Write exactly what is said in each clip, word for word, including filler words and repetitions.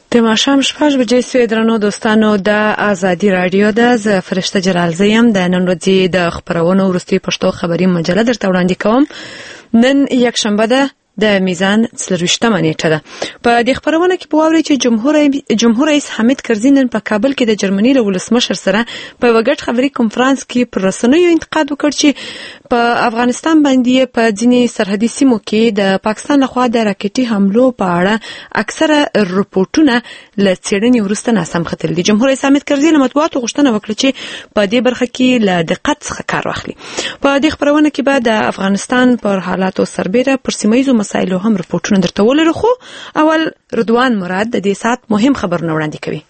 د ماښام شپږ بجې سوې درنو دوستانو د آزادي رادیو ده. زه فرشته جلالزی یم. د نن ورځې د خپرونو وروستۍ پښتو خبري مجله درته وړاندې کوم. نن یکشنبه ده، د میزان څلرویشتمه نیټه ده. په دې خپرونه کې به واورئ چې جمهور جمهور رئیس حامد کرزي نن په کابل کې د جرمني له ولسمشر سره په یوه ګډ خبري کنفرانس کې پر رسنیو انتقاد وکړ چې په افغانستان باندې په ځینې سرحدي سیمو کې د پاکستان لخوا د راکټي حملو په اړه اکثره رپورټونه له څېړنې وروسته ناسم ختلي دي. جمهور رئیس حامد کرزي له مطبوعاتو غوښتنه وکړه چې په دې برخه کې له دقت څخه کار واخلي. په دې خپرونه کې به د افغانستان پر حالاتو سربیره پر سیمه مسایلو هم رپورټونه درته ولرو، خو اول رضوان مراد د دې سات مهم خبرونه وړاندې کوي.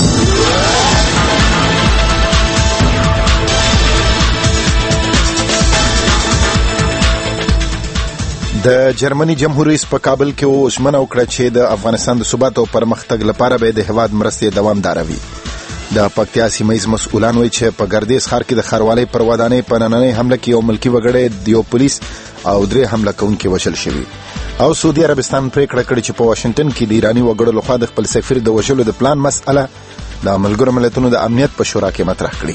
د جرمني جمهور رئیس په کابل کې ژمنه وکړه چې د افغانستان د ثبات او پرمختګ لپاره به د هیواد مرستې دوامداره وي. د پکتیا سیمه مسؤلان وایي چې په ګردیز ښار کې د ښاروالۍ پر ودانۍ په نننۍ حمله کې یو ملکي وګړی، د یو پولیس او درې حمله کوونکي وژل شوي. او سعودي عربستان پریکړه کړې چې په واشنگټن کې د ایراني وګړو لخوا د خپل سفیر د وژلو د پلان مسأله د ملګرو ملتونو د امنیت په شورا کې مطرح کړي.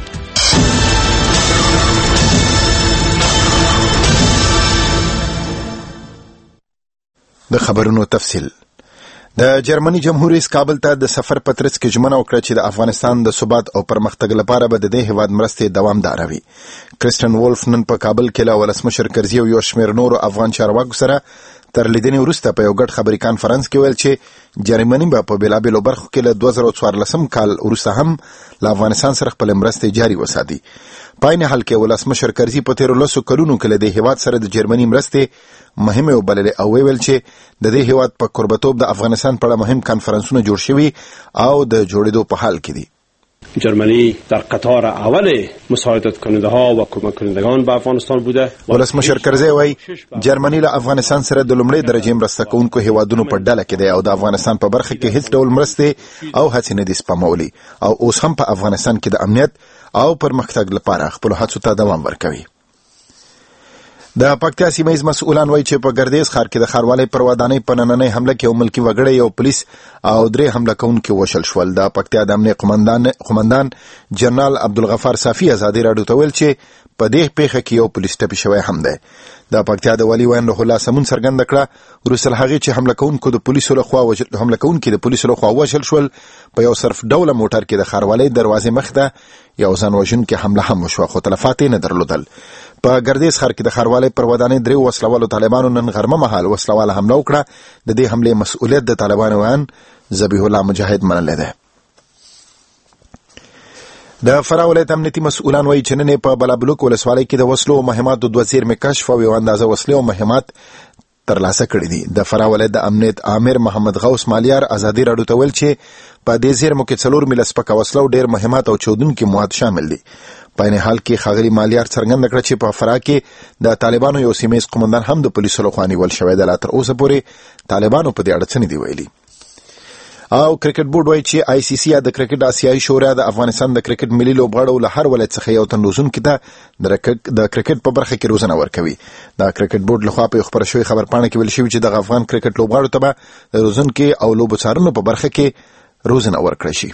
د خبرونو تفصیل. د جرمني جمهور رئیس کابل ته د سفر په ترڅ کې ژمنه وکړه چې د افغانستان د ثبات او پرمختګ لپاره به د دې هیواد مرستې دوامداره وي. کرسټن وولف نن په کابل کې له ولسمشر کرزي او یو شمېر نورو افغان چارواکو سره تر لیدنې وروسته په یو ګډ خبري کانفرنس کې ویل چې جرمني به په بېلابېلو برخو کې له دوه زره څوارلسم کال وروسته هم له افغانستان سره خپل مرستې جاري وساتي. په عین حال کې ولسمشر کرزي په تیرو لسو کلونو کې له دې هیواد سره د جرمني مرستې مهمه وبللې او ویل چې د دې هیواد په قربتوب د افغانستان په اړه مهم کانفرنسونه جوړ شوي او د جوړېدو په حال کې دي. جرمنی در قطار اول مساعدت کننده ها و کمک کنندگان به افغانستان بوده. ولسمشر کرزي وایي جرمني له افغانستان سره د لومړۍ درجې مرسته کوونکو هیوادونو په ډله کې دی او د افغانستان په برخه کې هیڅ ډول مرستې او هڅې نه دي سپمولي او اوس هم په افغانستان کې د امنیت او پرمختګ لپاره خپل هڅو ته دوام ورکوي. د پکتیا سیمه مسؤلان وایي چې په ګردیز ښار کې د ښاروالۍ پر ودانۍ په نننۍ حمله کې یو ملکي وګړی، یو پولیس او درې حمله کوونکي وژل شول. د پکتیا د امنیت قومندان قومندان جنرال عبدالغفار صافي ازادي راډیو ته ویل چې په دې پیښه کې یو پولیس ټپي شوی هم دی. د پکتیا د والي وین روح الله سمون څرګنده کړه وروسته له هغې چې حمله کوونکو د پولیسو لخوا وژل حمله کوونکي د پولیسو لخوا وژل شول، په یو صرف ډوله موټر کې د ښاروالۍ دروازې مخ ته یو ځان وژونکې حمله هم وشوه، خو تلفات یې نه درلودل. په ګردیز ښار کې د ښاروالۍ پر ودانۍ درې وسلوالو طالبانو نن غرمه مهال وسلواله حمله وکړه. د دې حملې مسؤلیت د طالبانو ویان ذبیح الله مجاهد منلی دی. د فراه ولایت امنیتي مسؤلان وایي چې نن په بلابلوک ولسوالۍ کې د وسلو او مهماتو دوه زیرمې کشف او یو اندازه وسلې او مهمات ترلاسه کړي دي. د فراه ولایت د امنیت آمر محمد غوث مالیار ازادي راډیو ته ویل چې په دې زیرمو کې څلور میله سپکه وسله او ډېر مهمات او چودونکي مواد شامل دي. په عین حال کې ښاغلي مالیار څرګنده کړه چې په فراه کې د طالبانو یو سیمه ییز قومندان هم د پولیسو لخوا نیول شوی دی. لا تر اوسه پورې طالبانو په دې اړه څه نه دي ویلي. او کرکټ بورډ وایي چې آی سی سی یا د کرکټ آسیایي شورا د افغانستان د کرکټ ملي لوبغاړو له هر ولایت څخه یو تن روزونکي ته د کرکټ په برخه کې روزنه ورکوي. د کرکټ بورډ لخوا په خبره شوی خبرپاڼه کې ویل شوی چې د افغان کرکټ لوبغاړو ته به د روزونکي او لوبو څارنو په برخه کې روزنه ورکړي شي.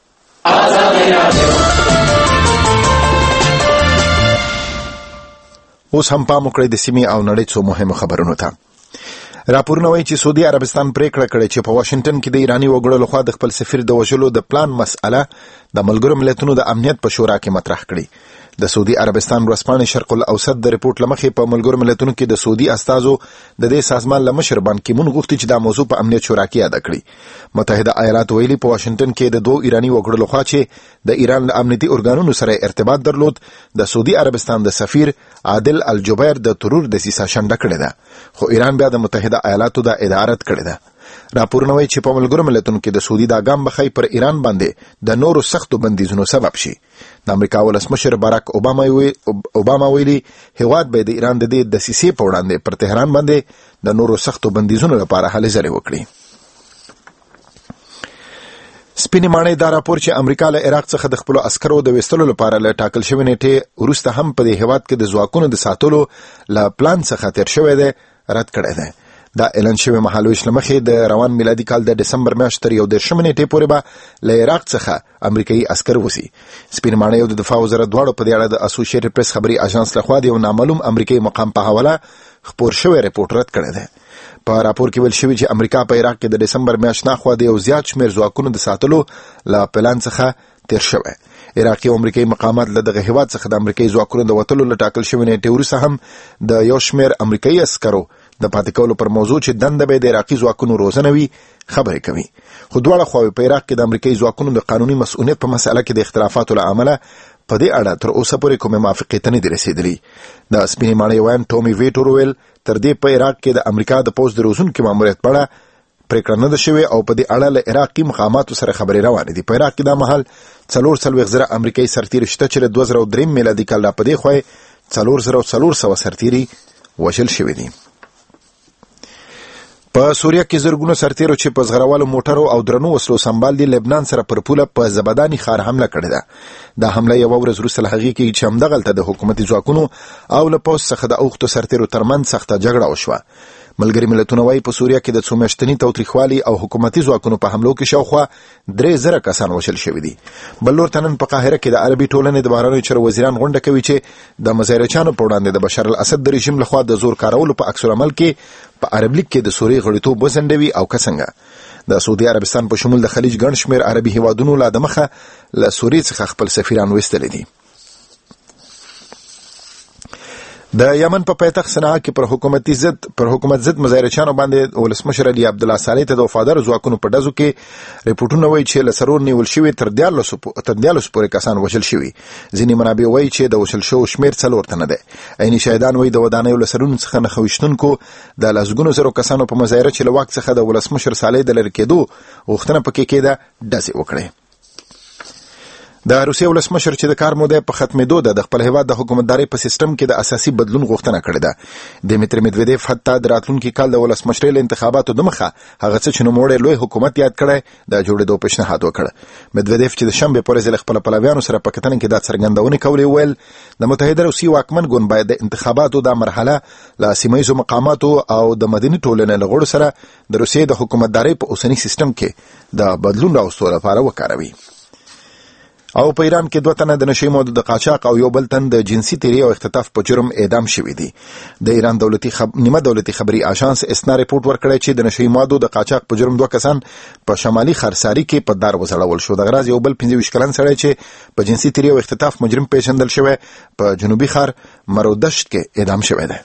اوس هم پام وکړئ د سیمې او نړۍ څو مهمو خبرونو ته. راپورونه وایي چې سعودي عربستان پریکړه کړې چې په واشنگټن کې د ایراني وګړو لخوا د خپل سفیر د وژلو د پلان مسأله د ملګرو ملتونو د امنیت په شورا کې مطرح کړي. د سعودي عربستان ورځپاڼې شرق الاوسط د رپورټ له مخې په ملګرو ملتونو کې د سعودي استازو د دې سازمان له مشر بان کی مون غوښتي چې دا موضوع په امنیت شورا کې یاد کړي. متحده ایالات ویلي په واشنگټن کې د دوه ایراني وګړو لخوا چې د ایران له امنیتي ارګانونو سره ارتباط درلود د سعودي عربستان د سفیر عادل الجبیر د ترور دسیسه شنډه کړې ده، خو ایران بیا د متحده ایالاتو د ادارت کړې ده. راپورونه وایي چې په ملګرو ملتونو کې د سعودي دا ګام بخای پر ایران باندې د نورو سختو بندیزونو سبب شي. د امریکا ولسمشر باراک اوباما وی اوباما ویلي هیواد به د ایران د دې دسیسې په وړاندې پر تهران باندې د نورو سختو بندیزونو لپاره هلې ځلې وکړي. سپینې ماڼۍ دا راپور چې امریکا له عراق څخه د خپلو عسکرو د ویستلو لپاره له ټاکل شوې نیټې وروسته هم په دې هیواد کې د ځواکونو د ساتلو له پلان څخه تېر شوی دی رد کړی دی. دا اعلان شوی مهالویش لمخې د روان میلادي کال د دسمبر میاشتې تر یو دېرشمې نیټې پورې به له عراق څخه امریکایي عسکر وځي. سپین ماڼۍ او د دفاع وزارت دواړو په دې اړه د اسوسییټډ پریس خبري اژانس لخوا د یو نامعلوم امریکایي مقام په حواله خپور شوی رپورټ رد کړی دی. په راپور کې ویل شوی چې امریکا په عراق کې د دسمبر میاشتې ناخوا د یو زیات شمېر ځواکونو د ساتلو له پلان څخه تیر شوی. عراقي او امریکایي مقامات له دغه هیواد څخه د امریکایي ځواکونو د وتلو له ټاکل شوې نیټې وروسته هم د یو شمېر امریکایي عسکرو د پاتې کولو پر موضوع چې دنده به د عراقي ځواکونو روزنه وي خبرې کوي. خو دواړه خواوې په عراق کې د امریکایي ځواکونو د قانوني مسؤلیت په مسأله کې د اختلافاتو له امله په دې اړه تر اوسه پورې کومې موافقې ته نه دي رسېدلي. د سپینې ماڼۍ ویاند ټومي ویټور ویل تر دې په عراق کې د امریکا د پوځ د روزونکي ماموریت په اړه پریکړه نه ده شوې او په دې اړه له عراقي مقاماتو سره خبرې روانې دي. په عراق کې دا مهال څلور څلوېښت زره امریکایي سرتیري شته چې له دوه زره درې میلادي کال را په دې خوا څلور زره څلور سوه سرتیري وژل شوي دي. په سوریه کې زرګونه سرتیرو چې په زغروالو موټرو او درنو وسلو سنبال دي لبنان سره پر پوله په زبداني ښار حمله کړې ده. دا حمله یوه ورځ وروسته له هغې کېږي چې همدغلته د حکومتي ځواکونو او له پوځ څخه د اوښتو سرتیرو ترمنځ سخته جګړه وشوه. ملګري ملتونه وايي په سوریه کې د څو میاشتني تاوتریخوالي او حکومتي ځواکونو په حملو کې شاوخوا درې زره کسان وژل شوي دي. بل لور ته نن په قاهره کې د عربي ټولنې د بهرنیو چارو وزیران غونډه کوي چې د مظاهرچیانو په وړاندې د بشار الاسد د رژیم لخوا د زور کارولو په عکس العمل کې په عرب لیګ کې د سوریې غړیتوب وځنډوي او که څنګه. د سعودي عربستان په شمول د خلیج ګڼ شمېر عربي هیوادونو لا د مخه له سوریې څخه خپل سفیران ویستلي دي. د یمن په پایتخت صنعا کې پر حکومتي ضد پر حکومت ضد مظاهرچیانو باندې ولسمشر علي عبدالله صالح ته د وفادار ځواکونو په ډزو کې ریپورټونه وایي چې له څلور نیول شوي تر دیارلسو پورې کسان وژل شوي. ځینې منابع وایي چې د وژل شوو شمېر څلور تنه دی. عیني شاهدان وایي د ودانیو له سرونو څخه نښه ویشتونکو د لسګونو زرو کسانو په مظاهره چې له واک څخه د ولسمشر صالح د لرې کېدو غوښتنه پکې کېده ډزې وکړې. د روسیې ولسمشر چې د کار موده په ختمېدو ده د خپل هیواد د حکومتدارۍ په سیستم کې د اساسي بدلون غوښتنه کړې ده. دیمیتری میدویدیف حتی د راتلونکي کال د ولسمشرۍ له انتخاباتو دمخه هغه څه چې نوموړی لوی حکومت یاد کړی د جوړېدو پیشنهاد وکړ. میدویدیف چې د شنبې په ورځ له خپل پلویانو سره په کتنه کې دا څرګندونې کولې ویل د متحده روسیې واکمن ګوند باید د انتخاباتو دا مرحله له سیمه ییزو مقاماتو او د مدني ټولنې له غړو سره د روسیې د حکومتدارۍ په اوسني سیستم کې د بدلون راوستلو لپاره وکاروي. او په ایران کې دوه تنه د نشي موادو د قاچاق او یو بل تن د جنسي تیری او اختطاف په جرم اعدام شوي دي. د ایران دولتي خب... نیمه دولتي خبري اژانس اسنا ریپورت ورکړی چې د نشي موادو د قاچاق په جرم دوه کسان په شمالي خرساري کې په دار وزړول شو. د غراز یو بل پنځه ویشت کلن سړی چې په جنسي تیری او اختطاف مجرم پیژندل شوی په جنوبي ښار مرودشت کې اعدام شوی دی.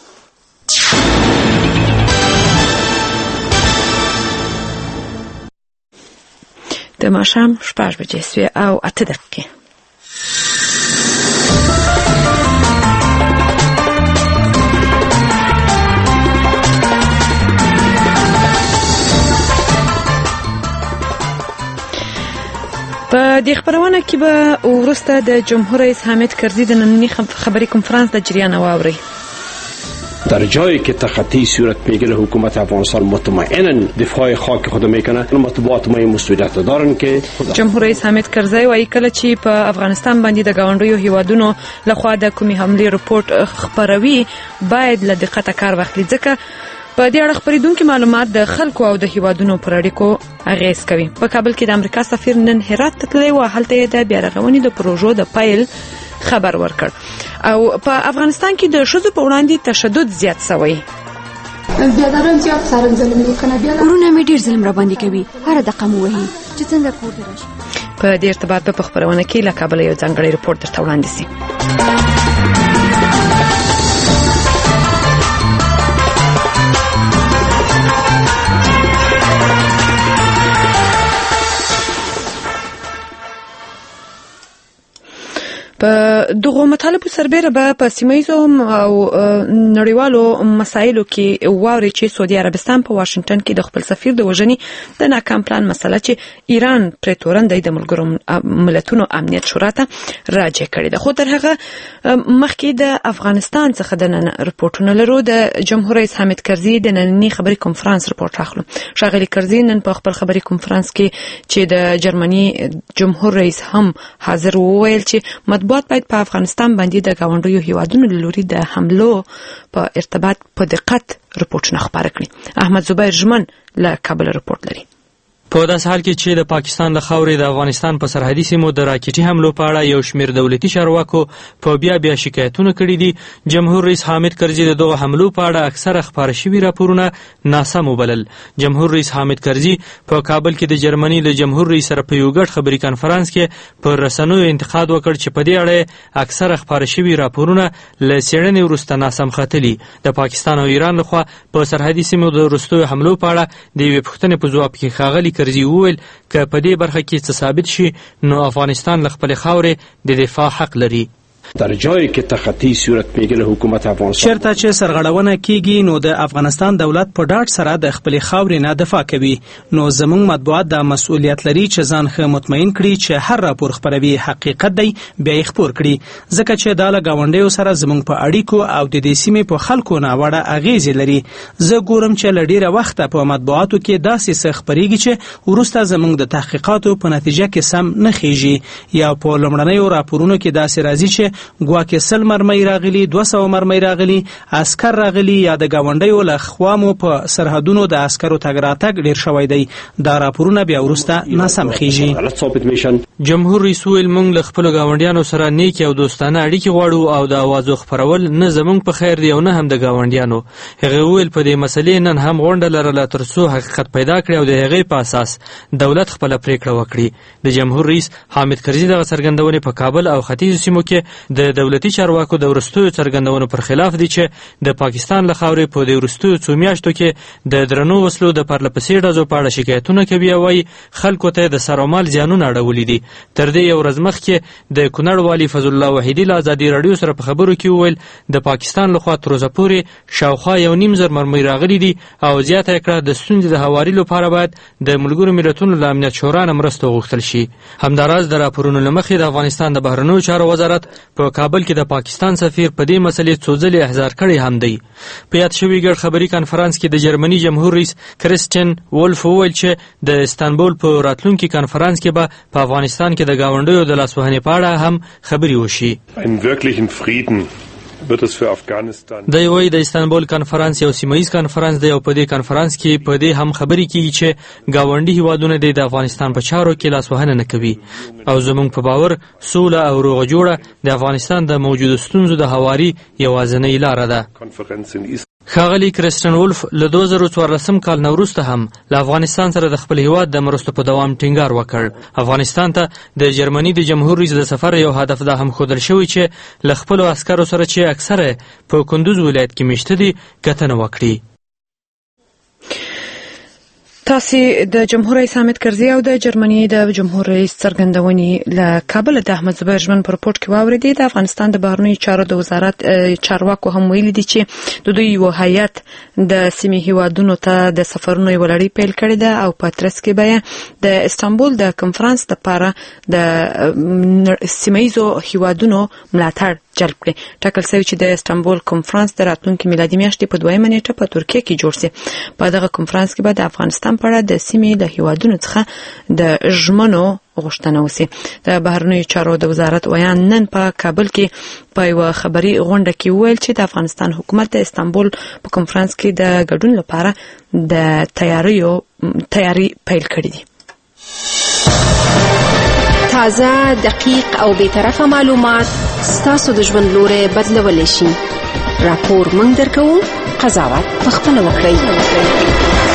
د ماښام شپږ بجې سوې او اته دقیقې. په دې خبرونه کې به وروسته د جمهور رئیس حامد کرزي د ننني خبري کنفرانس د جریان واوري. در جایی که تخطی صورت میگیره حکومت افغانستان مطمئنا دفاع خاک خود میکنه. مطبوعات ما مسئولیت دارن که جمهور رئیس حامد کرزی وایي کله چې په افغانستان باندې د گاونډیو هیوادونو لخوا د کومې حملې رپورټ خبروي باید له دقت کار واخلي ځکه په دې اړه خبرېدونکي معلومات د خلکو او د هیوادونو پر اړیکو اغیز کوي. په کابل کې د امریکا سفیر نن هرات ته تللی و. هلته د بیارغونې د پروژو د پیل خبر ورکړ. او په افغانستان کې د ښځو په وړاندې تشدد زیات شوی. بیادران زیات سارن ظلم لیکنه بیا ورونه مې ډیر ظلم را باندې کوي. هر دقه مو وهي چې څنګه کور ته راشي. په دې ارتباط په خبرونه کې له کابل یو ځانګړی رپورټ درته وړاندې شي. په دغه مطالبه سربېره به په سیمایي او نړیوالو مسایلو کې واوري چې سعودي عربستان په واشنگټن کې د خپل سفیر د وژنې د ناکام پلان مسله چې ایران پرې تورندې د ملګرو ملتونو امنیت شورا ته راجع کړې ده. خو تر هغه مخکې د افغانستان څخه د نن رپورټونه لرو. د جمهور رئیس حامد کرزي د ننني خبري کنفرانس رپورټ اخلو. ښاغلي کرزي نن په خپل خبري کنفرانس کې چې د جرمني جمهور رئیس هم حاضر وویل چې مطبوعات باید په په افغانستان باندې د گاونډیو هیوادونو له لوري د حملو په ارتباط په دقت رپورټونه خپاره کړي. احمد زبیر ژمن له کابل رپورټ لري. په داسې حال کې چې د پاکستان له خاورې د افغانستان په سرحدي سیمو د راکټي حملو په اړه یو شمېر دولتي چارواکو په بیا بیا شکایتونه کړي دي، جمهور رئیس حامد کرزي د دغو حملو په اړه اکثره خپاره شوي راپورونه ناسم وبلل. جمهور رئیس حامد کرزي په کابل کې د جرمني له جمهور رئیس سره په یو ګډ خبري کانفرانس کې پر رسنیو انتقاد وکړ چې په دې اړه اکثره خپاره شوي راپورونه له څېړنې وروسته ناسم ختلي. د پاکستان او ایران لخوا په سرحدي سیمو د وروستیو حملو په اړه د یوې پوښتنې په ځواب کې ښاغلي کرزي وویل که په دې برخه کې څه ثابت شي نو افغانستان له خپلې خاورې د دفاع حق لري. در جایی که تخطی صورت میگیره حکومت افغانستان چرته چې سرغړونه کیږي نو د افغانستان دولت په ډاډ سره د خپلې خاورې نه دفاع کوي. نو زموږ مطبوعات د مسؤلیت لري چې ځان ښه مطمئن کړي چې هر راپور خپروي حقیقت دی بیا یې خپور کړي، ځکه چې دا له ګاونډیو سره زموږ په اړیکو او د دې سیمې په خلکو ناوړه اغیزې لري. زه ګورم چې له ډیره وخته په مطبوعاتو کې داسې څه خپریږي چې وروسته زموږ د تحقیقاتو په نتیجه کې سم نه خیږي، یا په لومړنیو راپورونو کې داسې راځي چې ګواکې سل مرمۍ راغلي، دوه سوه مرمۍ راغلي، عسکر راغلي، یا د ګاونډیو له خوا مو په سرحدونو د عسکرو تګ راتګ ډیر شوی دی. دا راپورونه بیا وروسته ناسم خیږي. جمهور رئیس ویل موږ له خپلو ګاونډیانو سره نیکې او دوستانه اړیکې غواړو او د اوازو خپرول نه زموږ په خیر دی او نه هم د ګاونډیانو. هغه ویل په دې مسلې نن هم غونډه لرله تر څو حقیقت پیدا کړي او د هغې په اساس دولت خپله پریکړه وکړي. د جمهور رئیس حامد کرزي دغه څرګندونې په کابل او ختیځو سیمو کې د دولتي چارواکو د وروستیو څرګندونو پر خلاف دي چې د پاکستان له خاورې په دې وروستیو څو میاشتو کې د درنو وسلو د پرله پسې ډزو په اړه شکایتونه کوي او وایي خلکو ته د سر او مال زیانونه اړولي دي. تر دې یو ورځ مخکې د کونړ والي فضل الله وحیدي له ازادي راډیو سره په خبرو کې وویل د پاکستان لخوا تر اوسه پورې شاوخوا یو نیم زر مرمۍ راغلي دي او زیاته یې کړه د ستونزې د هواري لپاره باید د ملګرو ملتونو له امنیت شورا نه مرسته وغوښتل شي. همداراز د راپورونو له مخې د افغانستان د بهرنیو چارو وزارت په کابل کې د پاکستان سفیر په دې مسلې څو ځلې احضار کړی هم دی. په یاد شوي ګډ خبري کانفرانس کې د جرمني جمهور رئیس کریسټین وولف وویل چې د استانبول په راتلونکي کانفرانس کې به په افغانستان کې د ګاونډیو د لاسوهنې په اړه هم خبرې وشي. دی وایي د استانبول کانفرانس یو سیمه ییز کانفرانس دی او په دې کانفرانس کې په دې هم خبرې کیږي چې ګاونډي هیوادونه د افغانستان په چارو کې لاسوهنه نه کوي او زموږ په باور سوله او روغه جوړه د افغانستان د موجودو ستونزو د هواري یوازینۍ لاره ده. ښاغلي کریسټین وولف له دوه زره څوارلسم کال نه وروسته هم له افغانستان سره د خپل هیواد د مرستو په دوام ټینګار وکړ. افغانستان ته د جرمني د جمهور رئیس د سفر یو هدف دا هم ښودل شوی چې له خپلو عسکرو سره چې اکثره په کندوز ولایت کې میشته دي کتنه وکړي. تاسو د جمهور رئیس حامد کرزي او د جرمني د جمهور رئیس څرګندونې له کابل د احمد زبیر ژمن په رپورټ کې واوریدي. د افغانستان د بهرنیو چارو د وزارت چارواکو هم ویلي دي چې د دوی یو هیئت د سیمې هیوادونو ته د سفرونو یو لړۍ پیل کړې ده او په ترڅ کې به د استانبول د کنفرانس لپاره د سیمه‌ییزو هیوادونو ملاتړ جلب کړي. ټاکل شوی چې د استانبول کنفرانس د راتلونکي میلادي میاشتې په دویمه نیټه په ترکیه کې جوړ شي. په دغه کنفرانس کې به د افغانستان په اړه د سیمې د هیوادونو څخه د ژمنو غوښتنه وشي. د بهرنیو چارو د وزارت ویان نن په کابل کې په یو خبري غونډه کې ویل چې د افغانستان حکومت د استانبول په کنفرانس کې د ګډون لپاره د تیاریو تیاری پیل کړی دی. تازه، دقیق او بی‌طرفه معلومات ستاسو د ژوند لوري بدلولی شي. راپور موږ درکوو، قضاوت پخپله وکړئ.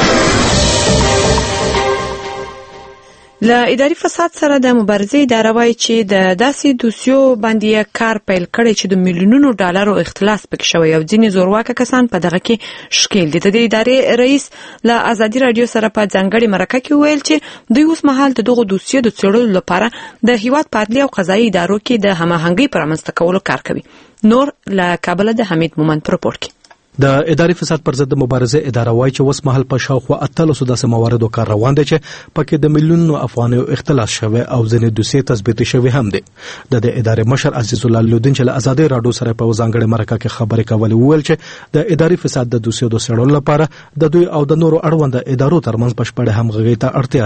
له اداري فساد سره د مبارزې اداره وایي چې د داسې دوسیو باندې کار پیل کړی چې د میلیونونو ډالرو اختلاس پکې شوی او ځینې زورواکه کسان په دغه کې ښکیل دي. د دې ادارې رئیس له ازادي راډیو سره په ځانګړي مرکه کې ویل چې دوی اوس مهال د دغو دوسیو د څېړلو لپاره د هیواد په عدلي او قضایي ادارو کې د هماهنګۍ پر رامنځته کولو کار کوي. نور له کابل د حمید مومند په رپورټ کې. د اداري فساد پر ضد مبارزه اداره وایي چې اوس مهال په شاوخوا اتلسو داسې مواردو کار روان دی چې پکې د میلیونونو افغانیو اختلاس شوی او ځینې دوسیې تثبیت شوی هم دی. د دې ادارې مشر عزیز الله لودین چې له ازادي راډیو سره په ځانګړي مرکه کې خبرې کولې وویل چې د اداري فساد د دوسیو د څېړلو لپاره د دوی او د نورو اړوند ادارو ترمنځ بشپړه همغږي ته اړتیا ده.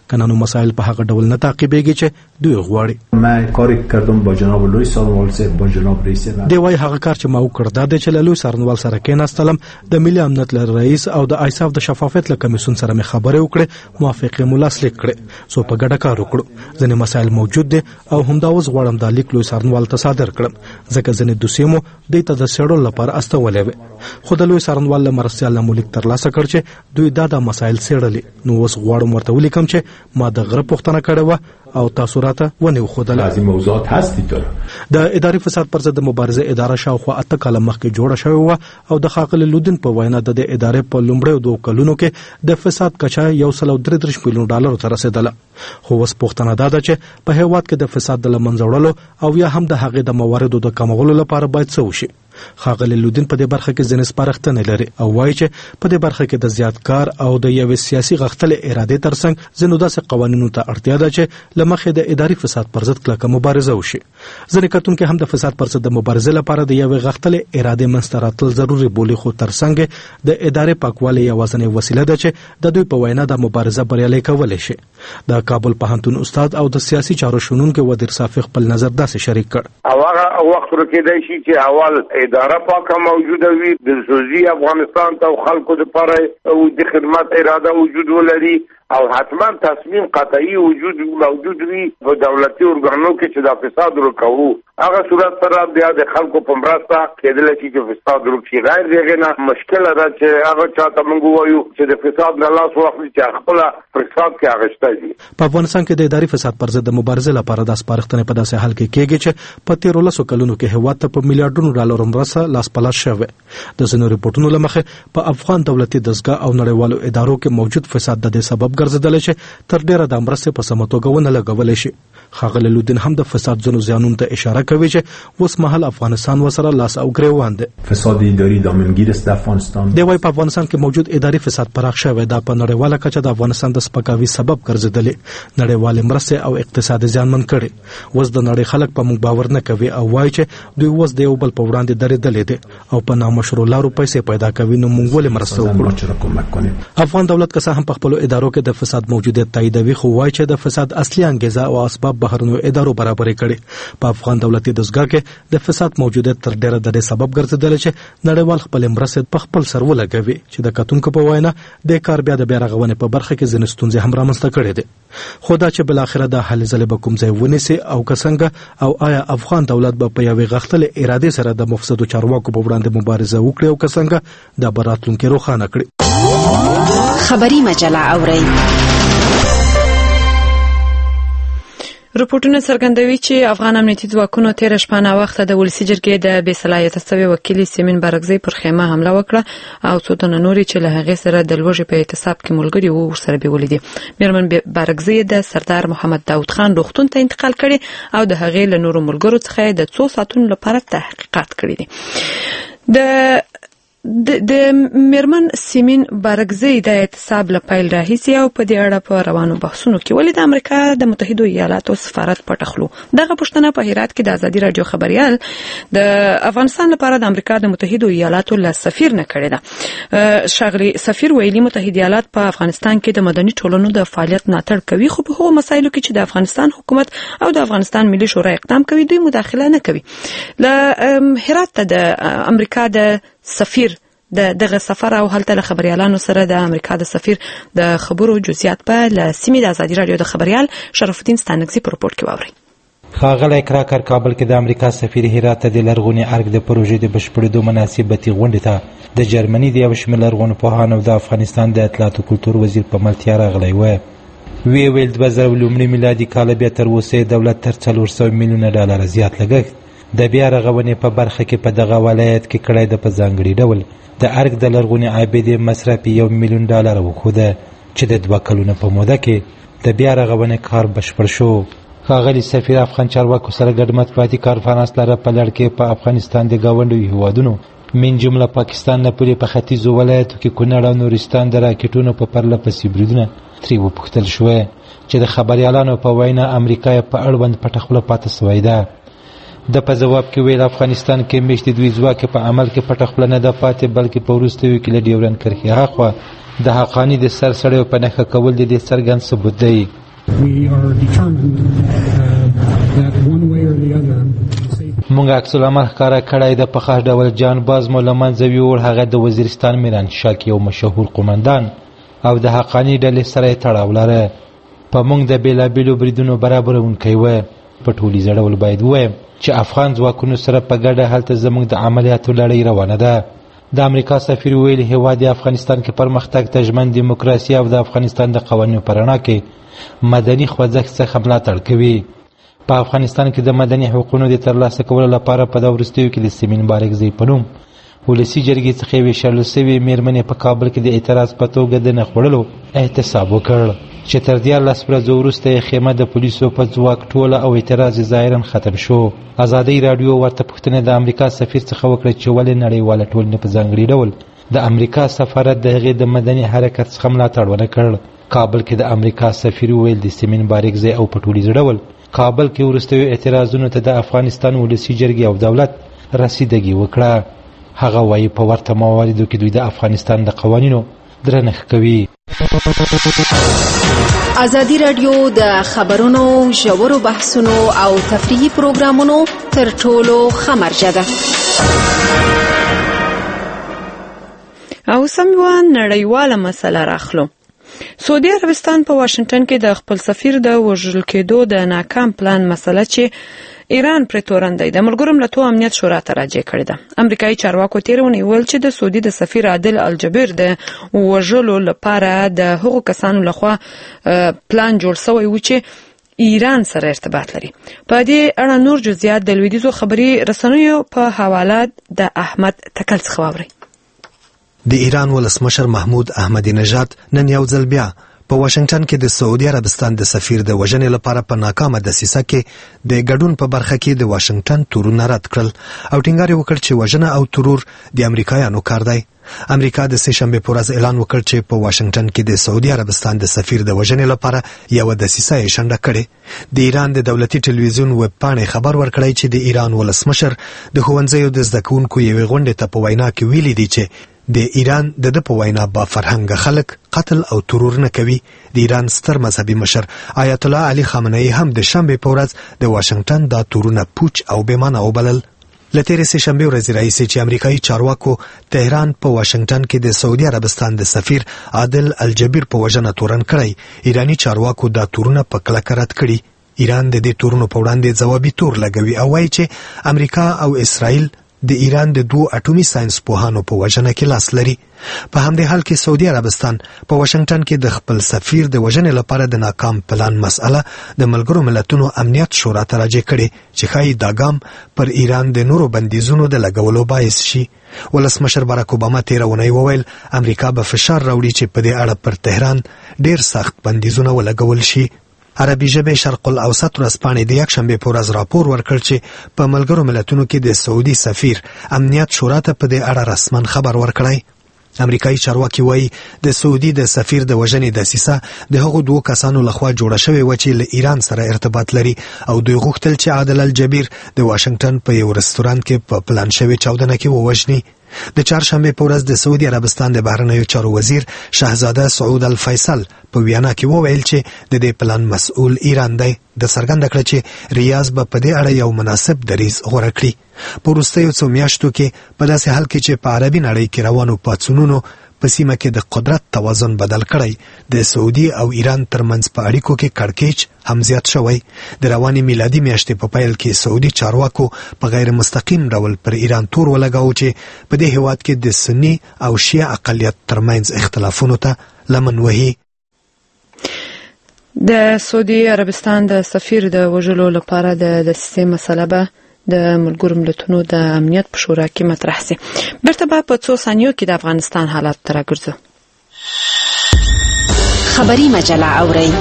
کنانو مسایل په هغه ډول نه تعقیبېږي چې دوی غواړي. ما کاری کردم با جناب لوی سارنوال صاحب با جناب رئیس دی وای هغه کار چې ما وکړ دا د چللوي سارنوال سره کېناستلم د ملي امنیت له رئیس او د ایساف د شفافیت له کمیسیون سره مې خبرې وکړې موافقه مو لاسلیک کړې سو په ګډه کار وکړو. ځینې مسایل موجود دي او همدا اوس غواړم د لیک لوی سارنوال ته صادر کړم ځکه ځینې دوسیې مو دوی ته د څېړلو لپاره استولې وې خو د لوی سارنوال له مرستیال نه مو لیک ترلاسه کړ چې دوی دا د مسایل څېړلي نو اوس غواړم ورته ولیکم چې ما د غره پوښتنه کړې وه او تاسو راته ونیو خودله. لازم موضوعات هستی داره. د اداري فساد پر ضد مبارزه اداره شاوخوا اته کاله مخکې جوړه شوې وه او د ښاغلي لودین په وینا د دې ادارې په لومړیو دوو کلونو کې د فساد کچه یو سل او درې دېرش میلیون ډالرو ته رسېدله. خو اوس پوښتنه دا ده چې په هېواد کې د فساد د له منځه وړلو او یا هم د هغې د مواردو د کمولو لپاره باید څه وشي. ښاغلي لودین په دې برخه کې ځینې سپارښتنې لري او وایي چې په دې برخه کې د زیات کار او د یوې سیاسي غښتلې ارادې ترڅنګ ځینو داسې قوانینو ته اړتیا ده چې له مخې د اداري فساد پر ضد کلکه مبارزه وشي. ځینې کتونکي هم د فساد پر ضد د مبارزې لپاره د یوې غښتلې ارادې منځته راتلل ضروري بولي خو ترڅنګ د ادارې پاکوالی یوازینۍ وسیله ده چې د دوی په وینا د مبارزه بریالۍ کولی شي. د کابل پوهنتون استاد او د سیاسي چارو شنونکی ودیر صافی خپل نظر داسې شریک کړ. هغه وخت ورکېدای شي چې اول اداره پاکه موجوده وي د سوزي افغانستان ته خلکو لپاره او د خدمت اراده وجود ولري او حتما تصمیم قطعی وجود موجود وي په دولتي ارګانو کې چې د فساد ورکوو هغه صورت سره بیا د خلکو په مرسته کېدل شي چې فساد ورکړي. غیر دغه نه مشکل ده چې هغه چاته موږ وایو چې د فساد نه لاس واخلي چې خپل فساد کې اغشته دي. په افغانستان کې د اداري فساد پر ضد مبارزې لپاره د سپارښتنې په داسې حال کې کېږي چې په تیرو لسو کلونو کې هېواد ته په میلیارډونو ډالرو مرسته لاس په لاس شوې. د ځینو ریپورټونو له مخې په افغان دولتي دستګاه او نړیوالو ادارو کې موجود فساد د دې سبب ګرځېدلی چې تر ډیره د مرستې په سمه توګه ونه لګولی شي. ښاغلی لودین هم د فساد ځینو زیانونو ته اشاره کوي چې اوس مهال افغانستان ورسره لاس او ګریوان دی. فساد اداري دامنګیر است د افغانستان دی وایي په افغانستان کې موجود اداري فساد پراخ شوی دا په نړیواله کچه د افغانستان د سپکاوي سبب ګرځېدلی نړیوالې مرستې او اقتصاد زیانمن کړي. اوس د نړۍ خلک په موږ باور نه کوي او وایي چې دوی اوس د یو بل په وړاندې درېدلي دي او په نامشروع لارو پیسې پیدا کوي نو موږ ولې مرسته وکړو. افغان دولت که څه هم په خپلو ادارو کې د فساد موجودیت تاییدوي خو وایي چې د فساد اصلي انګیزه او اسباب بهرنیو ادارو برابرې کړي. په افغان دولتي دستګاه کې د فساد موجودیت تر ډیره د دې سبب ګرځېدلی چې نړیوال خپلې مرستې په خپل سر ولګوي چې د کتونکو په وینا د کار بیا د بیا رغونې په برخه کې ځینې ستونزې هم رامنځته کړې دي. خو دا چې بالاخره د هلې ځلې به کوم ځای ونیسي او که څنګه او آیا افغان دولت به په یوې غښتلې ارادې سره د مفسدو چارواکو په وړاندې مبارزه وکړي او که څنګه دا به راتلونکې روښانه کړي. خبري مجله اورئ. رپورټونه څرګندوي چې افغان امنیتي ځواکونو تیر شپه نا وخت د ولسي جرګې د بې صلاحیته شوي وکیل سیمین بارګزی پر خیمه حمله وکړه او څو تنه نوري چې له هغې سره د لوږې په اعتصاب کې ملګري وو ورسره بیولې دي. میرمن بارګزی د سردار محمد داود خان روغتون ته انتقال کړي او د هغې له نورو ملګرو څخه د څو ساعتونو لپاره تحقیقات کړي دي. د د میرمن سیمین بارګزی د اعتصاب له پیل راهیسې او په دې اړه په روانو بحثونو کې ولې د امریکا د متحدو ایالاتو سفارت پټ خلو. دغه پوښتنه په هرات کې د ازادي رادیو خبريال د افغانستان لپاره د امریکا د متحدو ایالاتو له سفیر نه کړې ده. ښاغلي سفیر ویلي متحده ایالات په افغانستان کې د مدني ټولنو د فعالیت ملاتړ کوي خو په هغو مسایلو کې چې د افغانستان حکومت او د افغانستان ملي شورا اقدام کوي دوی مداخله نه کوي. له هرات ته د امریکا د سفیر د دغه سفر او هلته له خبريالانو سره د امریکا د سفیر د خبرو جزئیات په لسیمې د ازادي رادیو د خبريال شرف الدین ستانکزي په رپورت کې واوري. ښاغلی کراکر کابل کې د امریکا سفیر هرات ته د لرغوني ارګ د پروژې د بشپړېدو مناسبتي غونډې ته د جرمني د یو شمېر لرغونو پوهانو او د افغانستان د اطلاعات او کلتور وزیر په ملتیا راغلی و. وی ویل دوه زره لومړي میلادي کال بیا تر اوسه دولت تر څلور سوه میلیونه ډالر زیات لګښت د بیا رغونې په برخه کې په دغه ولایت کې کړی د په ځانګړي ډول د ارګ د لرغونې عابدې مصرف یو میلیون ډالر وښوده چې د دوه کلونو په موده کې د بیا رغونې کار بشپړ شو. ښاغلي سفیر افغان چارواکو سره ګډ مطبوعاتي کانفرانس لره په لړ کې په افغانستان د ګاونډیو هیوادونو من جمله پاکستان نه پورې په ختیځو ولایتو کې کونړ او نورستان د راکټونو په پرله پسې بریدونه ترې وپوښتل شوه چې د خبریالانو په وینا امریکا یې په اړوند پټه خوله پاتې سوې ده. د په جواب کې ویل افغانستان کې میشتې دوی ځواک په عمل کې پټه خوله نه ده پاتې بلکې په وروستیو کې له ډیورند کرښې هاخوا د حقانی د سرسړیو په نښه کول د دې څرګند ثبوت دی. مونږ عکس العمل ښکاره کړی د په خاص ډول جان باز مو له منځه ویوړ. هغه د وزیرستان میرانشاه کې یو مشهور قومندان او د حقانی ډلې سره یې تړاو لره. په مونږ د بېلابېلو بریدونو برابرونکی و. په ټولیزه ډول باید ووایم چې افغان ځواکونو سره په ګډه هلته زموږ د عملیاتو لړۍ روانه ده. د امریکا سفیر ویلي هیواد افغانستان کې پرمختګ ته ژمن دیموکراسي او د افغانستان د قوانینو په رڼا کې مدني خوځښت څخه ملاتړ کوي. په افغانستان کې د مدني حقوقو د ترلاسه کولو لپاره په دا وروستیو کې د سیمین بارکزی په نوم ولسي جرګې څخه ویشل شوې میرمنې په کابل کې د اعتراض په توګه د نه خوړلو احتساب وکړ چې تر دیارلس ورځو وروسته یې خیمه د پولیسو په ځواک ټوله او اعتراض ظاهرا ختم شو. ازادي راډیو ورته پوښتنه د امریکا سفیر څخه وکړه چې ولې نړیواله ټولنه په ځانګړي ډول د امریکا سفارت د هغې د مدني حرکت څخه ملاتړ ونه کړ. کابل کې د امریکا سفیر ویل د سیمین بارکزی او په ټولیز ډول کابل کې وروستیو اعتراضونو ته د افغانستان ولسي جرګې او دولت رسیدګي وکړه. هغه وایي په ورته مواردو کې دوی د افغانستان د قوانینو درنښت کوي. ازادي راډیو د خبرونو ژورو بحثونو او تفریحي پروګرامونو تر ټولو ښه مرجع ده. او سموان نړیواله مسله راخلو. سعودي عربستان په واشنگټن کې د خپل سفیر د وژل کېدو د ناکام پلان مسله چې ایران پر تورندې د ملګرو ملتونو امنیت شورا ته راجع کړې ده. امریکایي چارواکو تیرونی ویل چې د سعودي د سفیر عادل الجبیر د وژلو لپاره د هغو کسانو لخوا پلان جوړ شوی و چې ایران سره ارتباط لري. په دې اړه نور جزئیات د لویدیځو خبري رسنیو په حواله د احمد تکل څخه واوري. د ایران ولسمشر محمود احمدی نژاد نن یو ځل بیا په واشنگټن کې د سعودي عربستان د سفیر د وژنې لپاره په ناکامه دسیسه کې د ګډون په برخه کې د واشنگټن تورونه رد کړل او ټینګار وکړ چې وژنه او ترور د امریکایانو کار دی. امریکا د سه شنبه په ورځ اعلان وکړ چې په واشنگټن کې د سعودي عربستان د سفیر د وژنې لپاره یو دسیسه یې شنډه کړې. د ایران د دولتي ټلویزیون ویب پاڼې خبر ورکړی چې د ایران ولسمشر د ښوونځیو د زده کوونکو یوې غونډې ته په وینا کې ویلي دي چې د ایران د د په وینا با فرهنګ خلک قتل او ترور نه کوي. د ایران ستر مذهبي مشر آیت الله علي خامنه‌ای هم د شنبه په ورځ د واشنگټن د تورونه پوچ او بې معنی وبلل. له تېرې سه شنبې ورځې راهیسې چې امریکایي چارواکو تهران په واشنگټن کې د سعودي عربستان د سفیر عادل الجبیر په وژنه تورن کړی، ایرانی چارواکو دا تورونه په کلکه رد کړي. ایران د دې تورونو په وړاندې ځوابي تور لګوي او وایي چې امریکا او اسرائیل د ایران د دوه اټومي ساينس پوهانو په وژنه کې لاس لري. په همدې حال کې سعودي عربستان په واشنگټن کې د خپل سفیر د وژنې لپاره د ناکام پلان مسأله د ملګرو ملتونو امنیت شورا ته راجع کړي چې ښایي دا ګام پر ایران د نورو بندیزونو د لګولو باعث شي. ولسمشر باراک اوباما تېره اونۍ وویل امریکا به فشار راوړي چې په دې اړه پر تهران ډېر سخت بندیزونه ولګول شي. عربي ژبې شرق الاوسط ورځپاڼې د یکشنبې په ورځ راپور ورکړ چې په ملګرو ملتونو کې د سعودي سفیر امنیت شورا ته په دې اړه رسما خبر ورکړی. امریکایي چارواکي وایي د سعودي د سفیر د وژنې دسیسه د هغو دوو کسانو لخوا جوړه شوې وه چې له ایران سره ارتباط لري او دوی غوښتل چې عادل الجبیر د واشنگټن په یو رستورانت کې په پلان شوې چاودنه کې ووژني. د چهارشنبې په ورځ د سعودي عربستان د بهرنیو چارو وزیر شهزاده سعود الفیصل په وینا کې وویل چې د دې پلان مسؤل ایران دی. د څرګنده کړ چې ریاض به په دې اړه یو مناسب دریځ غوره کړي. په وروستیو څو میاشتو کې په داسې حال کې چې په عربي نړۍ کې روانو پاڅونونو په سیمه کې د قدرت توازن بدل کړی، د سعودي او ایران ترمنځ په اړیکو کې کړکېچ هم زیات شوی. د روانې میلادي میاشتې په پیل کې سعودي چارواکو په غیر مستقیم ډول پر ایران تور ولګاوه چې په دې هیواد کې د سني او شیعه اقلیت ترمنځ اختلافونو ته لمن وهي. د سعودي عربستان د سفیر د وژلو لپاره د دسیسې مسله به د ملګرو ملتونو د امنیت په شورا کې مطرح شي. بیرته به په څو ثانیو کې د افغانستان حالات ته راګرځو. خبري مجله اورئ.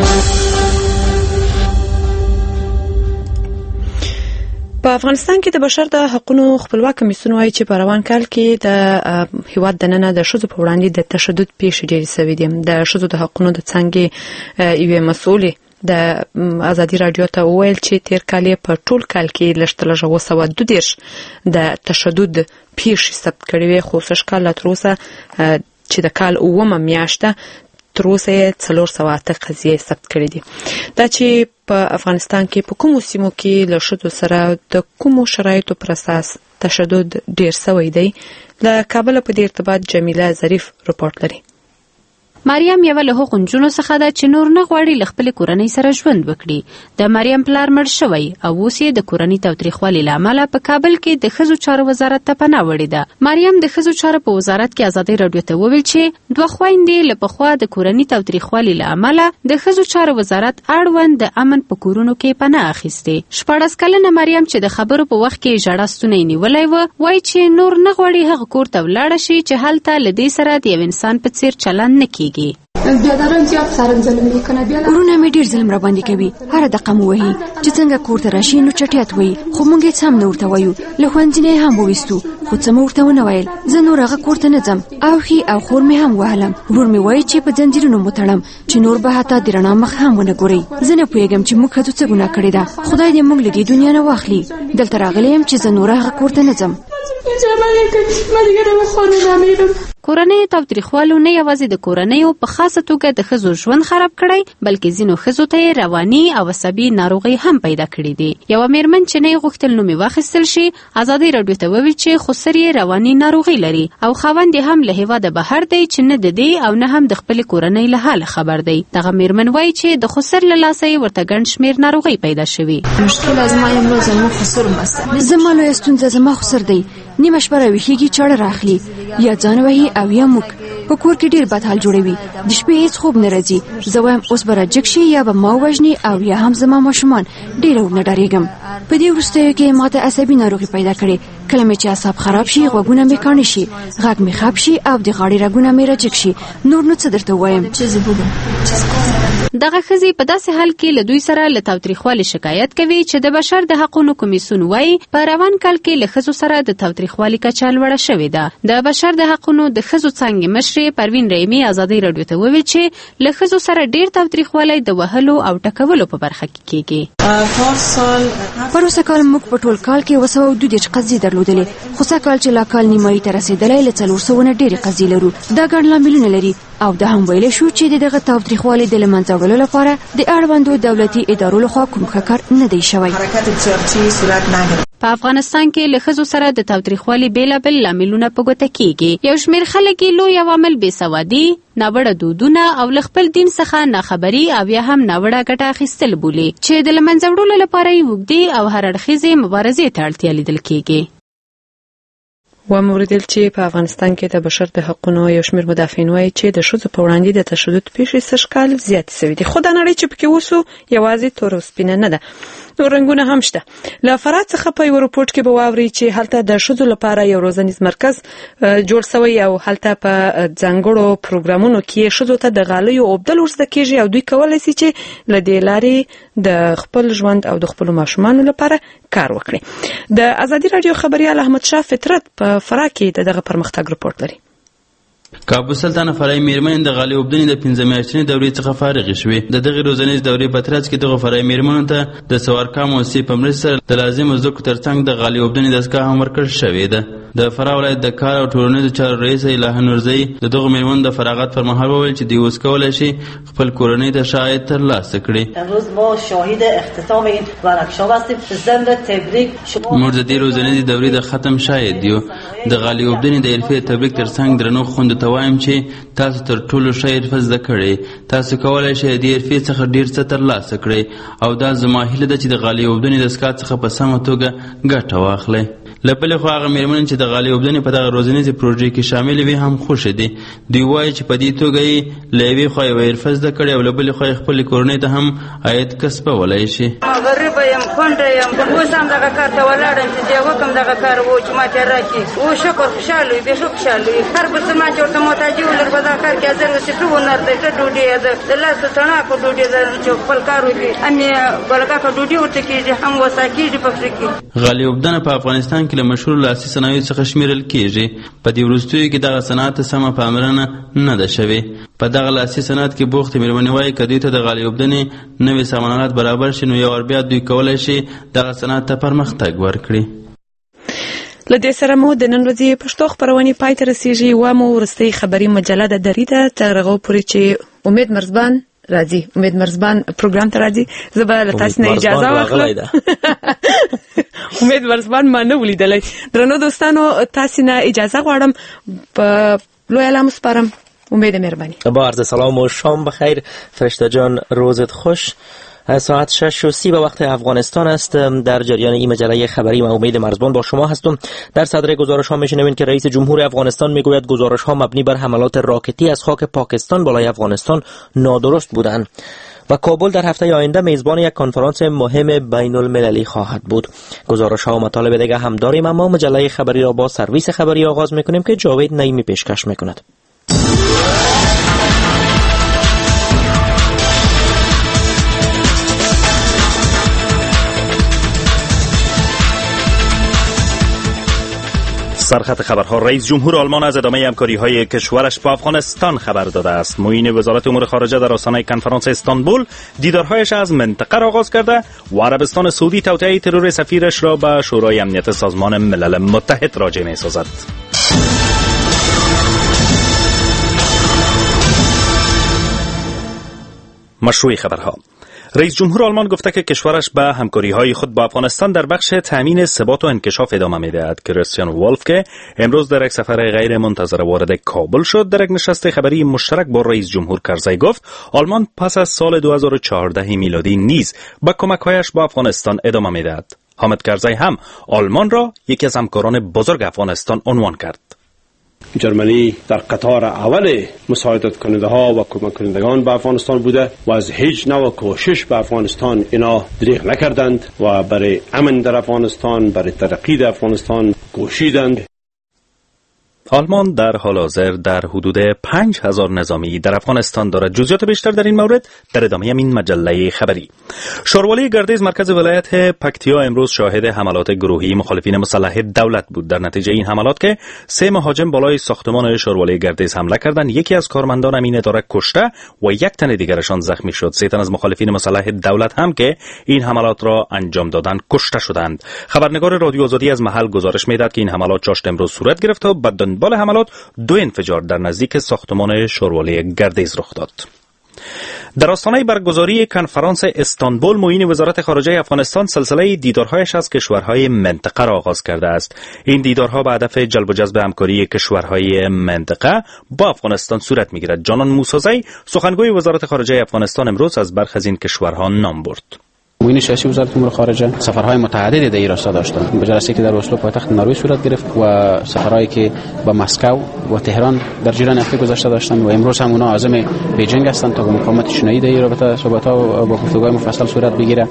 په افغانستان کې د بشر د حقوقو خپلواک کمیسیون وايي چې په روان کال کې د هیواد دننه د ښځو په وړاندې د تشدد پیښې ډېرې شوې دي. د ښځو د حقوقو د څانګې یوې مسؤلې د ازادي راډیو ته وویل چې تیر کال په ټول کال کې لږ تر لږه اوه سوه دوه دېرش د تشدد پیښې ثبت کړې وې، خو سږ کال لا تر اوسه چې د کال اوومه میاشته تر اوسه یې څلور سوه اته قضیې ثبت کړي دي. دا چې په افغانستان کې په کومو سیمو کې له ښځو سره د کومو شرایطو پر اساس تشدد ډیر سوی دی، له کابل په دې ارتباط جمیله ظریف رپورټ لري. مریم یو له هغو نجونو څخه ده چې نور نه غواړي له خپلې کورنۍ سره ژوند وکړي. د مریم پلار مړ شوی او اوس یې د کورنۍ تاوتریخوالي له امله په کابل کې د ښځو چارو وزارت ته پناه وړې ده. مریم د ښځو چارو په وزارت کې ازادۍ راډیو ته وویل چې دوه خویندې له پخوا د کورنۍ تاوتریخوالي له امله د ښځو چارو وزارت اړوند د امن په کورونو کې پناه اخیستې. شپاړس کلنه مریم چې د خبرو په وخت کې ژړا ستونی نیولی و، وایي چې نور نه غواړي هغه کور ته ولاړه شي چې هلته له دې سره د یو انسان په څیر چلند نه کیږي. بیادران زیات سرم ظلم میکنه. ورونه مې ډیر ظلم را باندې کوي. هر دقه مو وهي چې څنګه کور ته راشي نو چټیات وایي، خو مونږ هیڅ هم نه ورته وایو. له ښوونځي نه هم وویستو خو څه مو ورته ونه ویل. زه نور هغه کور ته نه ځم او ښي او خور مې هم وهلم. ورور مې وایي چې په ځنځیرونو مو تړم چې نور به حتی د رڼا مخ هم ونه ګورئ. زه نه پوهېږم چې موږ ښځو څه ګناه کړې ده. خدای دې موږ له دې دنیا نه واخلي. دلته راغلی یم چې زه نور هغه کور ته نه ځم. کورنۍ تاوتریخوالو نه یوازې د کورنیو په خاصه توګه د ښځو ژوند خراب کړی، بلکې ځینو ښځو ته یې رواني او عصبي ناروغۍ هم پیدا کړي دي. یوه میرمن چې نه یې غوښتل نوم یې واخیستل شي ازادۍ راډیو ته وویل چې خسر یې رواني ناروغۍ لري او خاوند یې هم له هېواده بهر دی چې نه د دې او نه هم د خپلې کورنۍ له حاله خبر دی. دغه میرمن وایي چې د خسر له لاسه یې ورته ګڼ شمېر ناروغۍ پیدا شوي. مشکل زما یو زما خسر مسته زما لویه ستونزه زما خسر دی. نیمه شپه راویښېږي چاړه راخلي یا ځان وهي او یا موږ په کور کې ډیر بد حال جوړوي. د شپې هیڅ خوب نه راځي. زه وایم اوس به راجګ شي یا به ما وژني او یا هم زما ماشومان. ډیره ورنه ډارېږم. په دې وروستیو کې ماته عصبي ناروغي پیدا کړې. کله مې چې اعصاب خراب شي غوږونه مې کاڼي شي، غږ مې خراب شي او د غاړې رګونه مې راجګ شي. نور نو څه درته ووایم. دغه ښځې په داسې حال کې له دوی سره له تاوتریخوالي شکایت کوي چې د بشر د حقونو کمیسیون وایي په روان کال کې له ښځو سره د تاوتریخوالي کچه لوړه شوې ده. د بشر د حقونو د ښځو څانګې مشرې پروین رحیمي ازادۍ راډیو ته وویل چې له ښځو سره ډیر تاوتریخوالی د وهلو او ټکولو په برخه کې کیږي. پروسه کال موږ په ټول کال کې اوه سوه دوه دېرش قضیې درلودلې، خو سږ کال چې لا کال نیمایي ته رسېدلی له څلور سوه نه ډېرې قضیې لرو. دا ګڼ لاملونه لري او دا هم ویلی شو چې د دغه تاوتریخوالي د له منځه وړلو لپاره د اړوندو دولتي ادارو لخوا کوم ښه کار نه دی شوی. په افغانستان کې له ښځو سره د تاوتریخوالي بېلابېل لاملونه په ګوته کیږي. یو شمېر خلک یې لوی عوامل بېسوادي، ناوړه دودونه او له خپل دین څخه ناخبري او یا هم ناوړه ګټه اخیستل بولي چې د له منځه وړلو لپاره یې اوږدې او هر اړخیزې مبارزې ته اړتیا لیدل کیږي. و موردل چې په افغانستان کې د بشر د حقونو یو شمېر مدافعین وایي چې د ښځو په وړاندې د تشدد پیښې سږ کال زیاتې سوي دي. خو دا نړۍ چې پکې اوسو یوازې تور او سپینه نه ده، نور رنګونه هم شته. له فراه څخه په یو رپورټ کې به واورئ چې هلته د ښځو لپاره یو روزنیز مرکز جوړ سوی او هلته په ځانګړو پروګرامونو کې ښځو ته د غالیو اوبدل ورزده کیږي او دوی کولی شي چې له دې لارې د خپل ژوند او د خپلو ماشومانو لپاره کار وکړي. د ازادي راډیو خبریال احمد شاه فطرت په فراه کې دغه پرمختګ رپورټ لري. کابو سلطانه فرای میرمن د غالي اوبدنې د پنځه میاشتنې دورې څخه فارغې شوې. د دغې روزنیز دورې په ترڅ کې دغه فرای میرمنو ته د سوارکا موسسې په مرسته د لازمو زده کړو ترڅنګ د غالي اوبدنې دستګاه هم ورکړل شوې ده. د فراه ولایت د کار او ټولنیزو چارو رئیس الهه نورزۍ د دغو میرمنو د فراغت پر مهال وویل چې دوی اوس کولی شي خپل کورنۍ ته ښه عاید ترلاسه کړي. امروز ما شاهد اختتام این ورکشاپ هستیم. ضمن تبریک موږ د دې روزنیزې دورې د ختم شاهد یو. د غالي اوبدنې د حرفې تبریک ترڅنګ درنو خویندو ته وایم چې تاسو تر ټولو ښه حرفه زده کړئ. تاسو کولی شئ د دې حرفې څخه ډېر څه ترلاسه کړئ او دا زما هیله ده چې د غالي اوبدنې دستګاه څخه په سمه توګه ګټه واخلئ. له بلې خوا هغه میرمنې چې د غالي اوبدنې په دغه روزنیزې پروژې کې شاملې وي هم خوښې دي. دوی وایي چې په دې توګه یې له یوې خوا یوه حرفه زده کړې او له بلې خوا یې خپلې کورنۍ ته هم عاید کسبولی شي. غریبه یم، کونډه یم، اوس هم دغه کار ته ولاړم چې دې وکړم دغه کار و چې ما ته راکړي. اوس شکر خوشحاله وي، بېخي خوشحاله وي. هر مسلمان چې ورته محتاجي ولري په دغه کار کې حاضر وي چې ښه هنر دی، ښه ډوډۍ ده، د لاسه تڼاکو ډوډۍ ده چې خپل کار وکړي. هم یې بلګاکه ډوډۍ ورته کېږي، هم وسا کېږي پکې کې. غالي اوبدنه په افغانستان کې له مشهورو لاسي صنایعو څخه شمیرل کېږي. په دې وروستیو کې دغه صنعت ته سمه پاملرنه نه ده شوې. په دغه لاسي صنعت کې بوختې میرمنې وایي که دوی ته د غالي اوبدنې نوې سامانات برابر شي نو یو وار بیا دوی کولی شي دغه صنعت ته پرمختګ ورکړي. لدې سره مو د نن ورځې پښتو خبرونه پای ته رسیږي و مو ورستي خبري مجله د دریده ترغه پورې چې امید مرزبان راځي امید مرزبان پروګرام ته راځي زبر تاسو نه اجازه واخلم امید مرزبان ما نه ولیدلې درنو دوستانو تاسو نه اجازه غواړم په لوی لام سپارم امید مهربانی با عرض سلام و شام بخیر فرشته جان روزت خوش ساعت شش و سی به وقت افغانستان است. در جریان این مجله خبری من امید مرزبان با شما هستم. در صدر گزارش ها میشنوید که رئیس جمهور افغانستان میگوید گزارش ها مبنی بر حملات راکتی از خاک پاکستان بالای افغانستان نادرست بودند و کابل در هفته آینده میزبان یک کنفرانس مهم بین المللی خواهد بود. گزارش ها و مطالب دیگه هم داریم، اما مجله خبری را با سرویس خبری آغاز میکنیم که جاوید نعیمی پیشکش میکند. سرخط خبرها: رئیس جمهور آلمان از ادامه همکاری‌های کشورش با افغانستان خبر داده است. معین وزارت امور خارجه در آستانه کنفرانس استانبول دیدارهایش از منطقه را آغاز کرده و عربستان سعودی توطئه ترور سفیرش را به شورای امنیت سازمان ملل متحد راجع می‌سازد. مشروع خبرها: رئیس جمهور آلمان گفته که کشورش به همکاری‌های خود با افغانستان در بخش تامین ثبات و انکشاف ادامه می‌دهد. کریستیان ولف که امروز در یک سفر غیر منتظره وارد کابل شد، در یک نشست خبری مشترک با رئیس جمهور کرزی گفت آلمان پس از سال دو هزار و چهارده میلادی نیز به کمک‌هایش با افغانستان ادامه می‌دهد. حامد کرزی هم آلمان را یکی از همکاران بزرگ افغانستان عنوان کرد. جرمنی در قطار اول مساعدت کننده ها و کمک کنندگان به افغانستان بوده و از هیچ نوع کوشش به افغانستان اینا دریغ نکردند و برای امن در افغانستان، برای ترقی در افغانستان کوشیدند. آلمان در حال حاضر در حدود پنج هزار نظامی در افغانستان دارد. جزئیات بیشتر در این مورد در ادامه این مجله خبری. شاروالی گردیز مرکز ولایت پکتیا امروز شاهد حملات گروهی مخالفین مسلح دولت بود. در نتیجه این حملات که سه مهاجم بالای ساختمان شاروالی گردیز حمله کردند، یکی از کارمندان امین اداره کشته و یک تن دیگرشان زخمی شد. سه تن از مخالفین مسلح دولت هم که این حملات را انجام دادند کشته شدند. خبرنگار رادیو آزادی از محل گزارش می‌دهد که این حملات چاشت امروز صورت گرفت و بعد بال حملات دو انفجار در نزدیک ساختمان شاروالی گردیز رخ داد. در آستانه برگزاری کنفرانس استانبول، معین وزارت خارجه افغانستان سلسله دیدارهایش از کشورهای منطقه را آغاز کرده است. این دیدارها به هدف جلب و جذب همکاری کشورهای منطقه با افغانستان صورت می‌گیرد. جانان موسوی سخنگوی وزارت خارجه افغانستان امروز از برخی از این کشورها نام برد. معین شخصی وزارت امور خارجه سفرهای متعددی در این راستا داشتند. به جلسه‌ای که در اسلو پایتخت نروژ صورت گرفت و سفرهایی که با مسکو و تهران در جریان هفته گذشته داشتند و امروز هم اونها عازم بیجینگ هستند تا مقامات چینی در این رابطه صحبت‌ها و گفتگوهای مفصل صورت بگیره.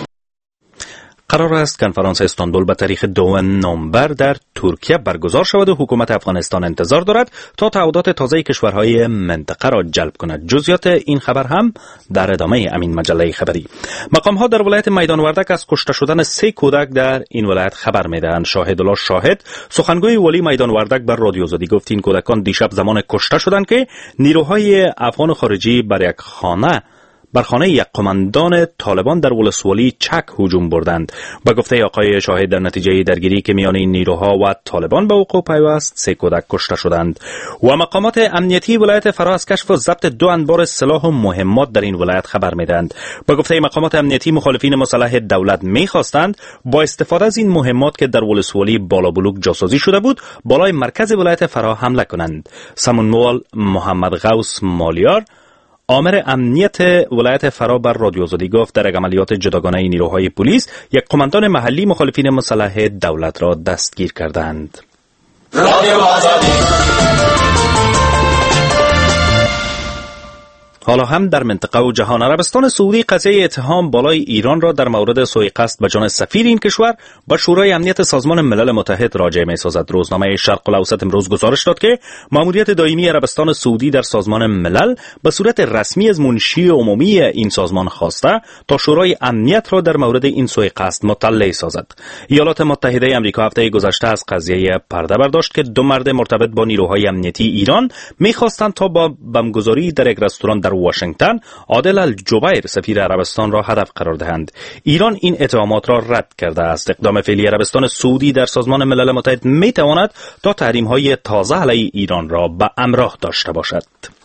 قرار است کنفرانس استانبول به تاریخ دو نوامبر در ترکیه برگزار شود و حکومت افغانستان انتظار دارد تا تعهدات تازه کشورهای منطقه را جلب کند. جزئیات این خبر هم در ادامه امین مجله خبری. مقام‌ها در ولایت میدان وردک از کشته شدن سه کودک در این ولایت خبر می‌دهند. شاهد الله شاهد سخنگوی ولی میدان وردک بر رادیو آزادی گفت این کودکان دیشب زمان کشته شدند که نیروهای افغان خارجی بر یک خانه بر خانه یک قماندان طالبان در ولسوالی چک هجوم بردند. با گفته آقای شاهد در نتیجه درگیری که میان این نیروها و طالبان به وقوع پیوست، سه کودک کشته شدند. و مقامات امنیتی ولایت فرا از کشف و ضبط دو انبار سلاح و مهمات در این ولایت خبر میدهند. با گفته مقامات امنیتی مخالفین مسلح دولت میخواستند با استفاده از این مهمات که در ولسوالی بالا بلوک جاسازی شده بود، بالای مرکز ولایت فرا حمله کنند. سمونموال محمد غوث مالیار آمر امنیت ولایت فرا بر رادیو آزادی گفت در عملیات جداگانه نیروهای پلیس یک قماندان محلی مخالفین مسلح دولت را دستگیر کردند. رادیو آزادی. حالا هم در منطقه و جهان. عربستان سعودی قضیه اتهام بالای ایران را در مورد سوء قصد به جان سفیر این کشور با شورای امنیت سازمان ملل متحد راجع می‌سازد. روزنامه شرق الاوسط امروز گزارش داد که ماموریت دائمی عربستان سعودی در سازمان ملل به صورت رسمی از منشی عمومی این سازمان خواسته تا شورای امنیت را در مورد این سوء قصد مطلع سازد. ایالات متحده آمریکا هفته گذشته از قضیه پرده برداشت که دو مرد مرتبط با نیروهای امنیتی ایران می‌خواستند تا با بمبگذاری در یک رستوران در واشنگتن عادل الجبیر سفیر عربستان را هدف قرار دهند. ایران این اتهامات را رد کرده است. اقدام فعلی عربستان سعودی در سازمان ملل متحد می تواند تا تحریم‌های تازه علیه ایران را به همراه داشته باشد.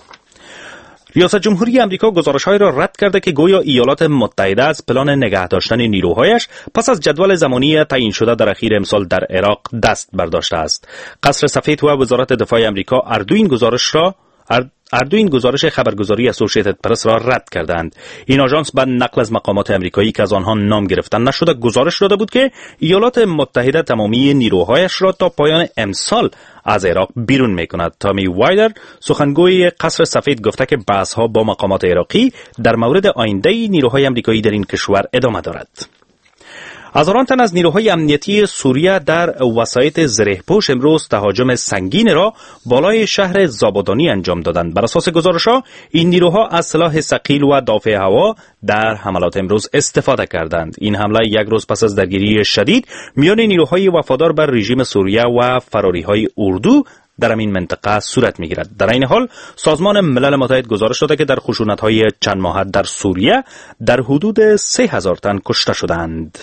ریاست جمهوری آمریکا گزارش‌هایی را رد کرده که گویا ایالات متحده از پلان نگه داشتن نیروهایش پس از جدول زمانی تعیین شده در اخیر امسال در عراق دست برداشته است. قصر سفید و وزارت دفاع آمریکا اردو این گزارش را اردو این گزارش خبرگزاری اسوسییتد پرس را رد کردند. این آژانس به نقل از مقامات آمریکایی که از آنها نام گرفتن نشده گزارش داده بود که ایالات متحده تمامی نیروهایش را تا پایان امسال از عراق بیرون می‌کند. تامی وایلر سخنگوی قصر سفید گفته که بحث‌ها با مقامات عراقی در مورد آینده نیروهای آمریکایی در این کشور ادامه دارد. هزاران تن از نیروهای امنیتی سوریه در وسایط زره‌پوش امروز تهاجم سنگین را بالای شهر زابادانی انجام دادند. بر اساس گزارش‌ها این نیروها از سلاح ثقیل و دافع هوا در حملات امروز استفاده کردند. این حمله یک روز پس از درگیری شدید میان نیروهای وفادار بر رژیم سوریه و فراری‌های اردو در این منطقه صورت می‌گیرد. در این حال سازمان ملل متحد گزارش داده که در خشونت‌های چند ماهه در سوریه در حدود سه هزار تن کشته شدند.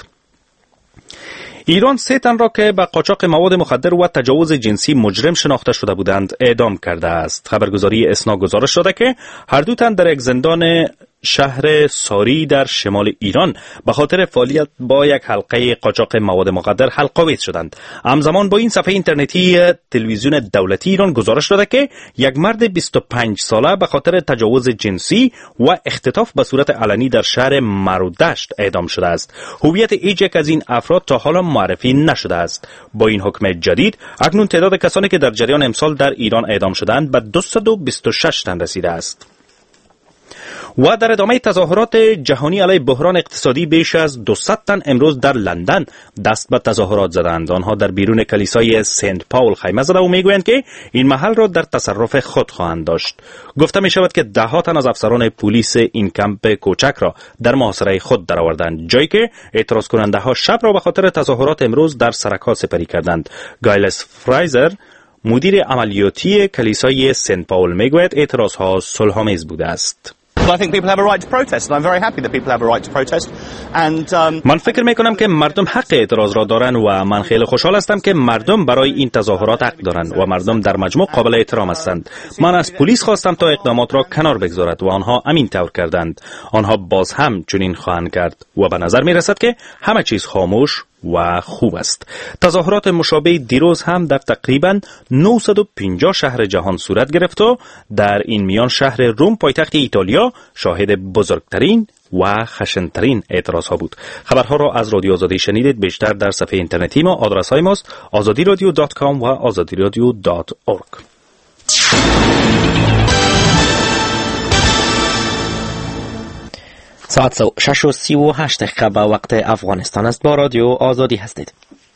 ایران سه تن را که به قاچاق مواد مخدر و تجاوز جنسی مجرم شناخته شده بودند اعدام کرده است. خبرگزاری اسنا گزارش داده که هر دو تن در یک زندان شهر ساری در شمال ایران به خاطر فعالیت با یک حلقه قاچاق مواد مخدر حلق‌آویز شدند. همزمان با این صفحه اینترنتی تلویزیون دولتی ایران گزارش داده که یک مرد بیست و پنج ساله به خاطر تجاوز جنسی و اختطاف به صورت علنی در شهر مرودشت اعدام شده است. هویت هیچ یک از این افراد تا حالا معرفی نشده است. با این حکم جدید اکنون تعداد کسانی که در جریان امسال در ایران اعدام شدند به دویست و بیست و شش تن رسیده است. و در ادامه تظاهرات جهانی علیه بحران اقتصادی بیش از دویست تن امروز در لندن دست به تظاهرات زدند. آنها در بیرون کلیسای سنت پاول خیمه زده و میگویند که این محل را در تصرف خود خواهند داشت. گفته می شود که ده ها تن از افسران پلیس این کمپ کوچک را در محاصره خود درآوردند، جایی که اعتراض کننده ها شب را به خاطر تظاهرات امروز در سرک‌ها سپری کردند. گایلس فرایزر مدیر عملیاتی کلیسای سنت پاول میگوید اعتراض ها صلح‌آمیز بوده است. من فکر میکنم که مردم حق اعتراض را دارند و من خیلی خوشحال هستم که مردم برای این تظاهرات حق دارند و مردم در مجموع قابل احترام هستند. من از پلیس خواستم تا اقدامات را کنار بگذارد و آنها همین طور کردند. آنها باز هم چنین خواهند کرد و به نظر می رسد که همه چیز خاموش و خوب است. تظاهرات مشابه دیروز هم در تقریباً نهصد و پنجاه شهر جهان صورت گرفت و در این میان شهر روم پایتخت ایتالیا شاهد بزرگترین و خشنترین اعتراض ها بود. خبرها را از رادیو آزادی شنیدید. بیشتر در صفحه اینترنتی ما. آدرس های ماست آزادی رادیو دات کام و آزادی رادیو دات اورگ. ساعت شش و سی و هشت دقیقه به وقت افغانستان است. با رادیو آزادی هستید.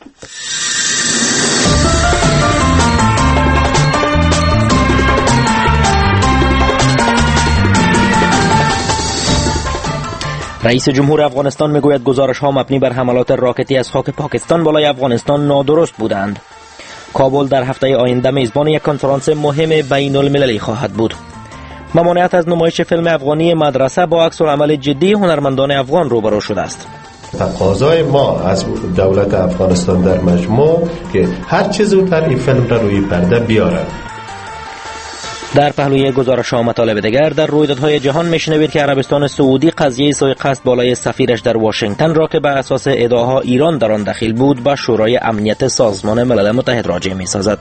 رئیس جمهور افغانستان میگوید گزارش ها مبنی بر حملات راکتی از خاک پاکستان بالای افغانستان نادرست بودند. کابل در هفته آینده میزبان یک کنفرانس مهم بین المللی خواهد بود. ممانعت از نمایش فیلم افغانی مدرسه با عکس‌العمل جدی هنرمندان افغان روبرو شده است. تقاضای ما از دولت افغانستان در مجموع که هر چه زودتر این فیلم را روی پرده بیارند. در پهلوی گزارش ها مطالب دیگر در رویدادهای جهان میشنوید که عربستان سعودی قضیه سوء قصد بالای سفیرش در واشنگتن را که بر اساس ادعاها ایران در آن دخیل بود به شورای امنیت سازمان ملل متحد راجع می‌سازد.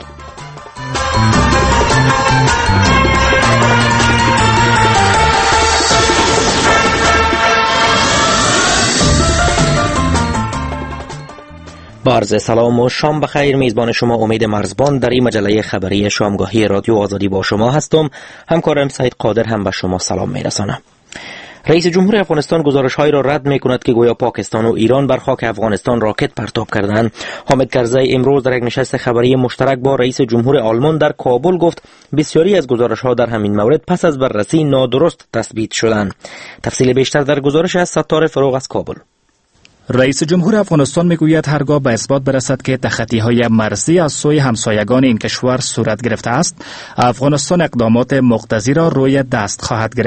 با عرض سلام و شام بخیر. میزبان شما امید مرزبان در این مجله خبری شامگاهی رادیو آزادی با شما هستم. همکارم سعید قادر هم به شما سلام میرسانم. رئیس جمهور افغانستان گزارش‌هایی را رد می‌کند که گویا پاکستان و ایران بر خاک افغانستان راکت پرتاب کردند. حامد کرزی امروز در یک نشست خبری مشترک با رئیس جمهور آلمان در کابل گفت بسیاری از گزارش‌ها در همین مورد پس از بررسی نادرست تثبیت شدند. تفصیل بیشتر در گزارش از ستار فروغ از کابل. رئیس جمهور افغانستان میگوید هرگاه به اثبات برسد که تخطی‌های مرزی از سوی همسایگان این کشور صورت گرفته است، افغانستان اقدامات مقتضی را روی دست خواهد گرفت.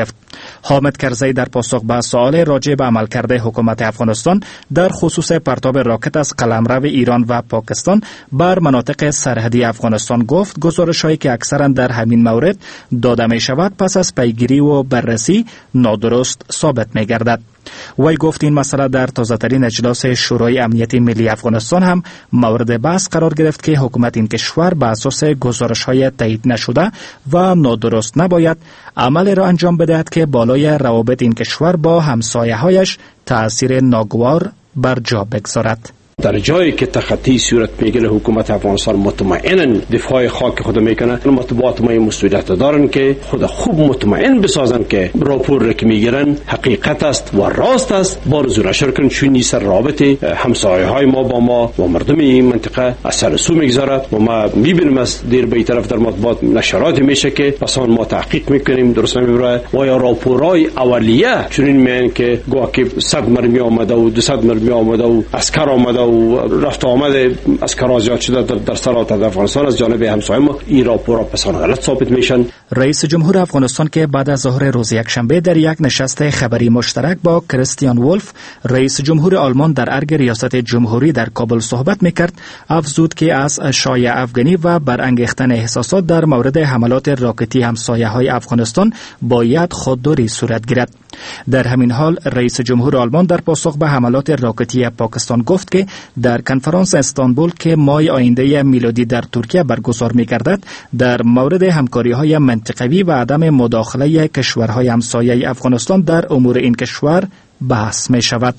حامد کرزی در پاسخ به سوال راجع به عملکرد حکومت افغانستان در خصوص پرتاب راکت از قلمرو ایران و پاکستان بر مناطق سرحدی افغانستان گفت گزارش‌هایی که اکثرا در همین مورد داده می شود پس از پیگیری و بررسی نادرست ثابت می گردد. وی گفت این مسئله در تازه‌ترین اجلاس شورای امنیت ملی افغانستان هم مورد بحث قرار گرفت که حکومت این کشور بر اساس گزارش‌های تایید نشده و نادرست نباید عمل را انجام بدهد که بالای روابط این کشور با همسایه‌هایش تأثیر ناگوار بر جا بگذارد. در جایی که تخطی صورت میگیره حکومت افغانستان مطمئنا دفاع خاک خود میکنه. مطبوعات ما مسئولیت دارن که خود خوب مطمئن بسازن که راپور که میگیرن حقیقت است و راست است. بارزو نشر کن چون نیست رابطه همسایه های ما با ما و مردم این منطقه از سر سو میگذاره و ما میبینیم از دیر به طرف در مطبوعات نشرات میشه که پسان ما تحقیق میکنیم درست نمیبره و یا راپورای اولیه چون این میگن که گواه که صد مرمی آمده و دو صد مرمی آمده و عسکر آمده و رفت آمد از کرازیات شده در, در سرات افغانستان از جانب همسایه ما این راپورها پسان غلط ثابت میشن. رئیس جمهور افغانستان که بعد از ظهر روز یکشنبه در یک نشست خبری مشترک با کریستیان وولف رئیس جمهور آلمان در ارگ ریاست جمهوری در کابل صحبت میکرد افزود که از شایعه افغانی و برانگیختن احساسات در مورد حملات راکتی همسایه های افغانستان باید خودداری صورت گیرد. در همین حال رئیس جمهور آلمان در پاسخ به حملات راکتی پاکستان گفت که در کنفرانس استانبول که ماه آینده میلادی در ترکیه برگزار می‌گردد در مورد همکاری‌های منطقوی و عدم مداخله کشورهای همسایه افغانستان در امور این کشور بحث می شود.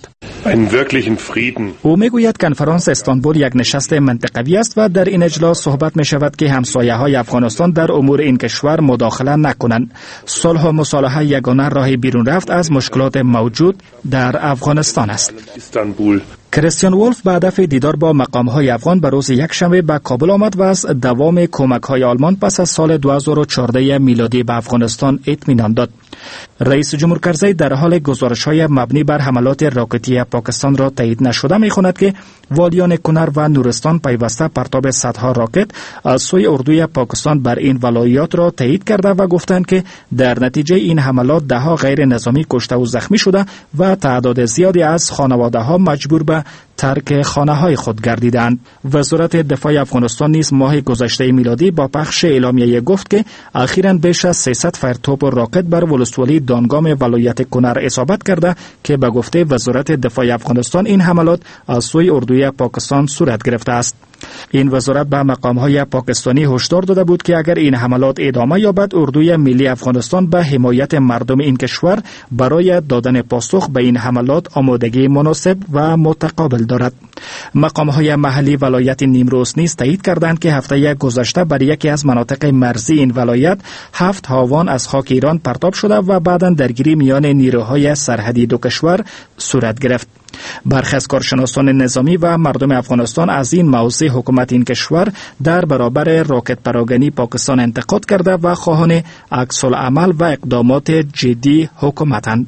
او می گوید کنفرانس استانبول یک نشست منطقوی است و در این اجلاس صحبت می شود که همسایه های افغانستان در امور این کشور مداخله نکنند. صلح و مصالحه یگانه راه بیرون رفت از مشکلات موجود در افغانستان است. کریستیان وولف به هدف دیدار با مقام‌های افغان به روز یکشنبه به کابل آمد و از دوام کمک‌های آلمان پس از سال دو هزار و چهارده میلادی به افغانستان اطمینان داد. رئیس جمهور کرزی در حال گزارش‌های مبنی بر حملات راکتی پاکستان را تایید نشده می‌خواند که والیان کنر و نورستان پیوسته پرتاب صدها راکت از سوی اردوی پاکستان بر این ولایات را تایید کرده و گفتند که در نتیجه این حملات ده‌ها غیر نظامی کشته و زخمی شده و تعداد زیادی از خانواده‌ها مجبور به ترک خانه‌های خود گردیدند. وزارت دفاع افغانستان نیز ماه گذشته میلادی با پخش اعلامیه گفت که اخیراً بیش از سیصد فرتوپ و راکت بر ولسوالی دانگام ولایت کنر اصابت کرده که به گفته وزارت دفاع افغانستان این حملات از سوی اردوی پاکستان صورت گرفته است. این وزارت به مقام‌های پاکستانی هشدار داده بود که اگر این حملات ادامه یابد اردوی ملی افغانستان به حمایت مردم این کشور برای دادن پاسخ به این حملات آمادگی مناسب و متقابل دارد. مقام‌های محلی ولایت نیمروز نیز تایید کردند که هفته گذشته بر یکی از مناطق مرزی این ولایت هفت هاوان از خاک ایران پرتاب شده و بعداً درگیری میان نیروهای سرحدی دو کشور صورت گرفت. برخی از کارشناسان نظامی و مردم افغانستان از این موضع حکومت این کشور در برابر راکت پراگنی پاکستان انتقاد کرده و خواهان عکس العمل و اقدامات جدی حکومتند.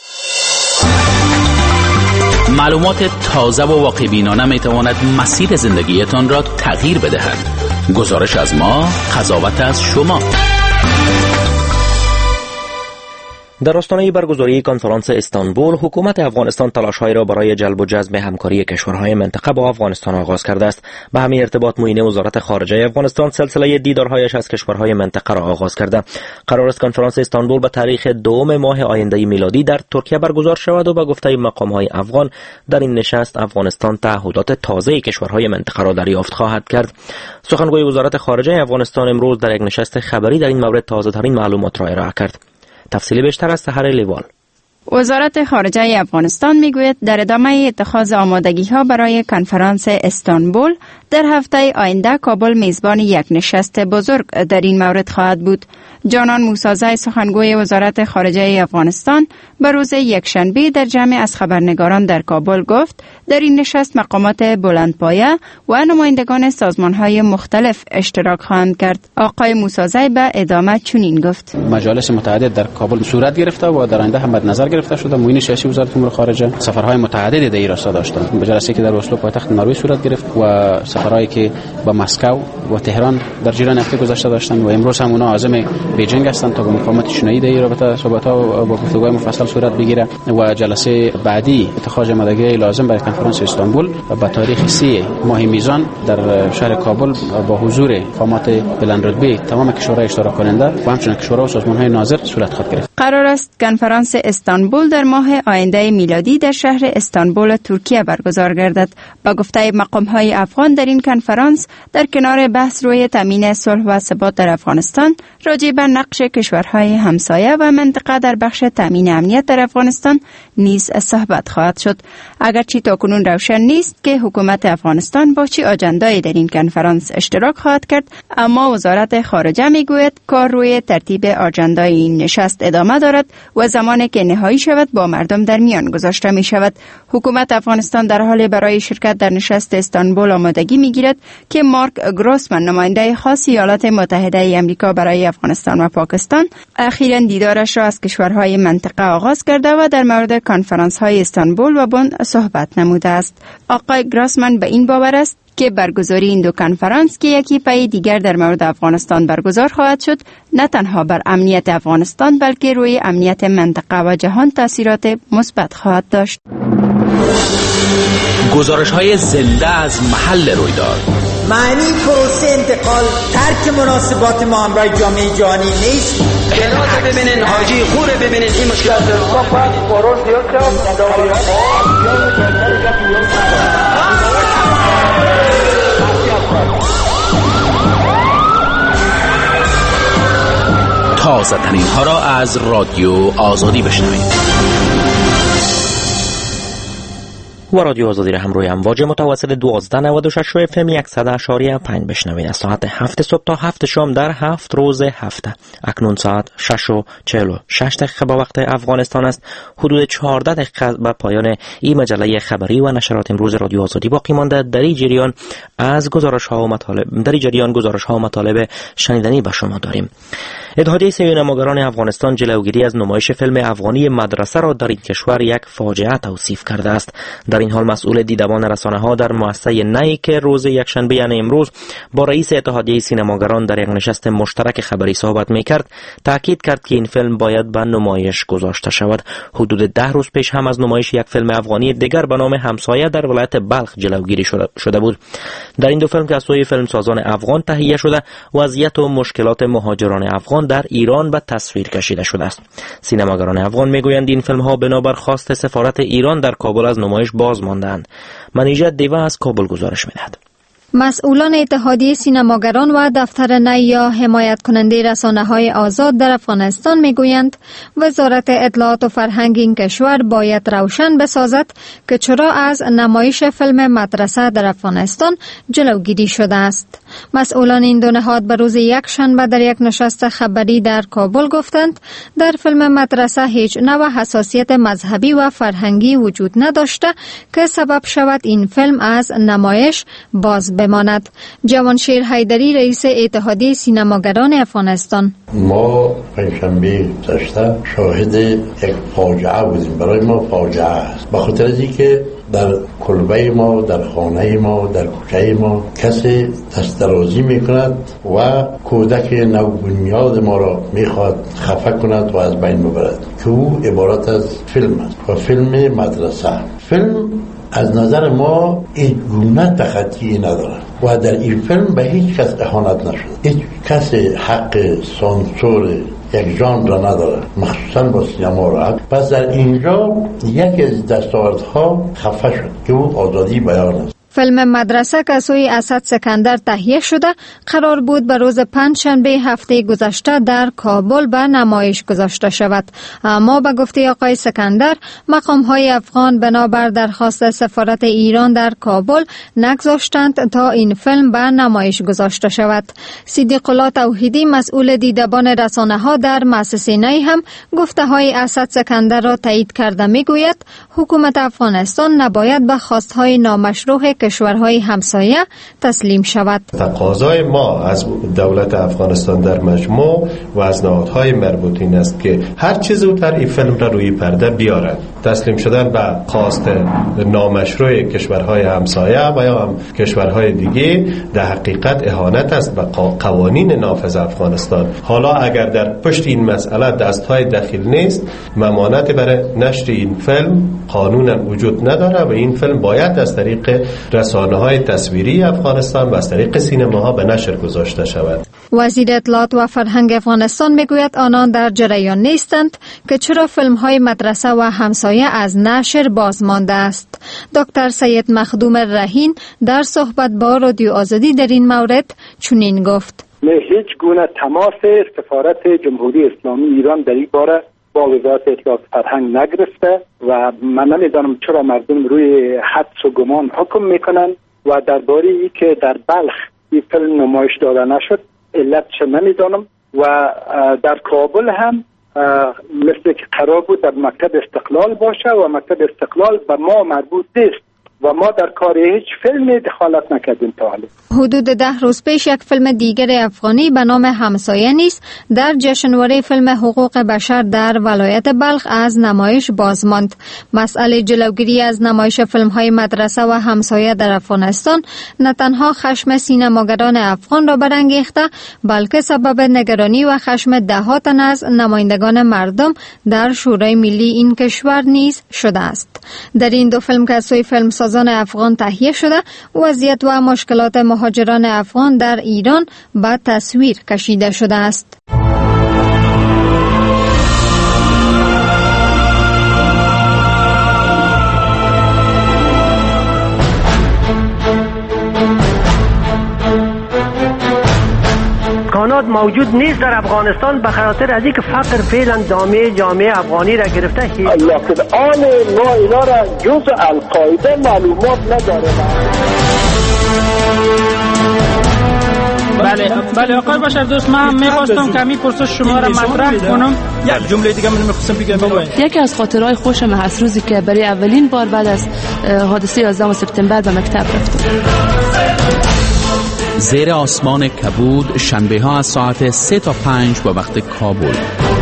معلومات تازه و واقع بینانه می تواند مسیر زندگیتان را تغییر بدهد. گزارش از ما، قضاوت از شما. در آستانه برگزاری کنفرانس استانبول حکومت افغانستان تلاش‌هایی را برای جلب و جذب همکاری کشورهای منطقه با افغانستان آغاز کرده است. به همین ارتباط معین وزارت خارجه افغانستان سلسله دیدارهایش از کشورهای منطقه را آغاز کرده. قرار است کنفرانس استانبول به تاریخ دوم ماه آینده میلادی در ترکیه برگزار شود و به گفته مقام‌های افغان در این نشست افغانستان تعهدات تازه کشورهای منطقه را دریافت خواهد کرد. سخنگوی وزارت خارجه افغانستان امروز در یک نشست خبری در این مورد تازه‌ترین معلومات را ارائه کرد. تفصیلی بیشتر از سحر لیوال. وزارت خارجه افغانستان میگوید در ادامه اتخاذ آمادگی‌ها برای کنفرانس استانبول در هفته آینده کابل میزبان یک نشست بزرگ در این مورد خواهد بود. جانان موسازی سخنگوی وزارت خارجه افغانستان به روز یکشنبه در جمع از خبرنگاران در کابل گفت در این نشست مقامات بلندپایه و نمایندگان سازمان‌های مختلف اشتراک خواهند کرد. آقای موسازی به ادامه چنین گفت: مجالس متعدد در کابل صورت گرفته و در آینده هم نظر گرفته شده. معین سیاسی وزارت امور خارجه سفرهای متعددی در ایران داشتند. جلسه‌ای که در اسلو پایتخت نروژ صورت گرفت و سفرهایی که با مسکو و تهران در جریان هفته گذشته داشتن و امروز هم اونا عازم بیجینگ هستند تا با مقامات شنایی در رابطه صحبت‌ها با گفتگوهای مفصل صورت بگیره و جلسه بعدی اتخاذ آمادگی لازم برای کنفرانس استانبول به تاریخ سی ماه میزان در شهر کابل با حضور مقامات بلندرتبه تمام کشورهای اشتراک کننده و همچنین کشورها و سازمان‌های ناظر صورت خواهد گرفت. قرار است کنفرانس استانبول در ماه آینده میلادی در شهر استانبول ترکیه برگزار گردد. با گفته مقام‌های افغان در این کنفرانس در کنار بحث روی تامین صلح و ثبات در افغانستان راجع به نقش کشورهای همسایه و منطقه در بخش تامین امنیت در افغانستان نیز صحبت خواهد شد. اگرچه تاکنون روشن نیست که حکومت افغانستان با چه آجندایی در این کنفرانس اشتراک خواهد کرد، اما وزارت خارجه میگوید کار روی ترتیب آجندای این نشست ادامه دارد و زمانی که نهایی شود با مردم در میان گذاشته می شود. حکومت افغانستان در حال برای شرکت در نشست استانبول آمادگی می گیرد که مارک گروسمن نماینده خاص ایالات متحده ای آمریکا برای افغانستان و پاکستان اخیراً دیدارش را از کشورهای منطقه آغاز کرده و در مورد کنفرانس های استانبول و بن صحبت نموده است. آقای گروسمن به این باور است که برگزاری این دو کنفرانس که یکی پای دیگر در مورد افغانستان برگزار خواهد شد نه تنها بر امنیت افغانستان بلکه روی امنیت منطقه و جهان تاثیرات مثبت خواهد داشت. گزارش های زنده از محل رویداد. معنی پروسه انتقال ترک مناسبات ما همراه جامعه جهانی نیست. جنازه ببینین، حاجی خوره ببینین، این مشکلات تازه ترین ها را از رادیو آزادی بشنوید. و رادیو آزادی را هم روی امواج متوسط دوازده نود و شش اف ام صد اشاری پنج بشنوید. از ساعت هفت صبح تا هفت شام در هفت روز هفته. اکنون ساعت شش و چهل و شش دقیقه به وقت افغانستان است. حدود چهارده دقیقه به پایان این مجله خبری و نشرات امروز رادیو آزادی باقی مانده. در این جریان از گزارش ها و مطالب در این جریان گزارش ها و مطالب شنیدنی به شما داریم. اتحادیه سینماگران افغانستان جلوگیری از نمایش فیلم افغانی مدرسه را در این کشور یک فاجعه توصیف کرده است. در این حال مسئول دیدبان رسانه‌ها در مؤسسه نی که روز یکشنبه یعنی امروز با رئیس اتحادیه سینماگران در یک نشست مشترک خبری صحبت می‌کرد، تاکید کرد که این فیلم باید به نمایش گذاشته شود. حدود ده روز پیش هم از نمایش یک فیلم افغانی دیگر به نام همسایه در ولایت بلخ جلوگیری شده, شده بود. در این دو فیلم که از سوی فیلمسازان افغان تهیه شده، وضعیت و مشکلات مهاجران افغان در ایران به تصویر کشیده شده است. سینماگران افغان میگویند این فیلم ها بنابر خواست سفارت ایران در کابل از نمایش باز ماندند. منیژه دیوا از کابل گزارش می‌دهد. مسئولان اتحادیه سینماگران و دفتر نی یا حمایت کننده رسانه‌های آزاد در افغانستان میگویند وزارت اطلاعات و فرهنگ این کشور باید روشن بسازد که چرا از نمایش فیلم مدرسه در افغانستان جلوگیری شده است. مسئولان این دو نهاد به روز یک شنبه در یک نشست خبری در کابل گفتند در فیلم مدرسه هیچ نوع حساسیت مذهبی و فرهنگی وجود نداشته که سبب شود این فیلم از نمایش باز بماند. جوانشیر حیدری رئیس اتحادیه سینماگران افغانستان: ما پنجشنبه گذشته شاهد یک فاجعه بودیم. برای ما فاجعه است به خاطر اینکه در کلبه ما، در خانه ما، در کوچه ما کسی دست درازی میکند و کودک نوبنیاد ما را میخواد خفه کند و از بین ببرد که او عبارت از فیلم است و فیلم مدرسه. فیلم از نظر ما هیچ گونه تخطی نداره و در این فیلم به هیچ کس اهانت نشد. هیچ کس حق سانسور یک ژانر را نداره، مخصوصا با سینما را. پس در اینجا یکی از دستاوردها خفه شد که او آزادی بیان است. فیلم مدرسه که سوی اسد سکندر تهیه شده قرار بود به روز پنجشنبه هفته گذشته در کابل به نمایش گذاشته شود، اما به گفته آقای سکندر مقام‌های افغان بنابر درخواست سفارت ایران در کابل نگذاشتند تا این فیلم به نمایش گذاشته شود. صدیق الله توحیدی مسئول دیدبان رسانه‌ها در مؤسسه نی هم گفته‌های اسد سکندر را تایید کرده میگوید حکومت افغانستان نباید به خواست‌های نامشروع کشورهای همسایه تسلیم شود. تقاضای ما از دولت افغانستان در مجموع و از نهادهای مربوطین است که هر چه زودتر این فیلم را روی پرده بیارند. تسلیم شدن به خواست نامشروع کشورهای همسایه و یا هم کشورهای دیگه در حقیقت اهانت است به قوانین نافذ افغانستان. حالا اگر در پشت این مسئله دستهای دخیل نیست، ممانعت برای نشر این فیلم قانونا وجود نداره و این فیلم باید از طریق رسانه‌های تصویری افغانستان و از طریق سینماها به نشر گذاشته شود. وزیر اطلاعات و فرهنگ افغانستان میگوید آنان در جریان نیستند که چرا فیلم‌های مدرسه و همسایه از نشر باز مانده است. دکتر سید مخدوم رهین در صحبت با رادیو آزادی در این مورد چنین گفت: هیچ گونه تماس سفارت جمهوری اسلامی ایران در این باره با وزارت اطلاعات فرهنگ نگرفته و من نمیدانم چرا مردم روی حدس و گمان حکم میکنن و درباره ای که در بلخ این فیلم نمایش داده نشد علتش نمیدانم و در کابل هم مثل که قرار بود در مکتب استقلال باشه و مکتب استقلال به ما مربوط نیست و ما در کار هیچ فیلمی دخالت نکردیم تا حالا. حدود ده روز پیش یک فیلم دیگر افغانی به نام همسایه نیز در جشنواره فیلم حقوق بشر در ولایت بلخ از نمایش باز ماند. مسئله جلوگیری از نمایش فیلم‌های مدرسه و همسایه در افغانستان نه تنها خشم سینماگران افغان را برانگیخته، بلکه سبب نگرانی و خشم ده‌ها تن از نمایندگان مردم در شورای ملی این کشور نیز شده است. در این دو فیلم که از سوی فیلمسازان افغان تهیه شده، وضعیت و مشکلات مهاجران افغان در ایران به تصویر کشیده شده است. امکانات موجود نیست در افغانستان به خاطر از اینکه فقر فعلا جامعه جامعه افغانی را گرفته. لکن آن ما اینا را جز القاعده معلومات نداره. بله بله آقای بشر دوست، من می‌خواستم کمی پرسش شما را مطرح کنم. یک جمله دیگه من می‌خواستم بگم. یکی از خاطرهای خوشم هست روزی که برای اولین بار بعد از حادثه یازدهم سپتامبر به مکتب رفتم. زیر آسمان کبود، شنبه ها از ساعت سه تا پنج با وقت کابل.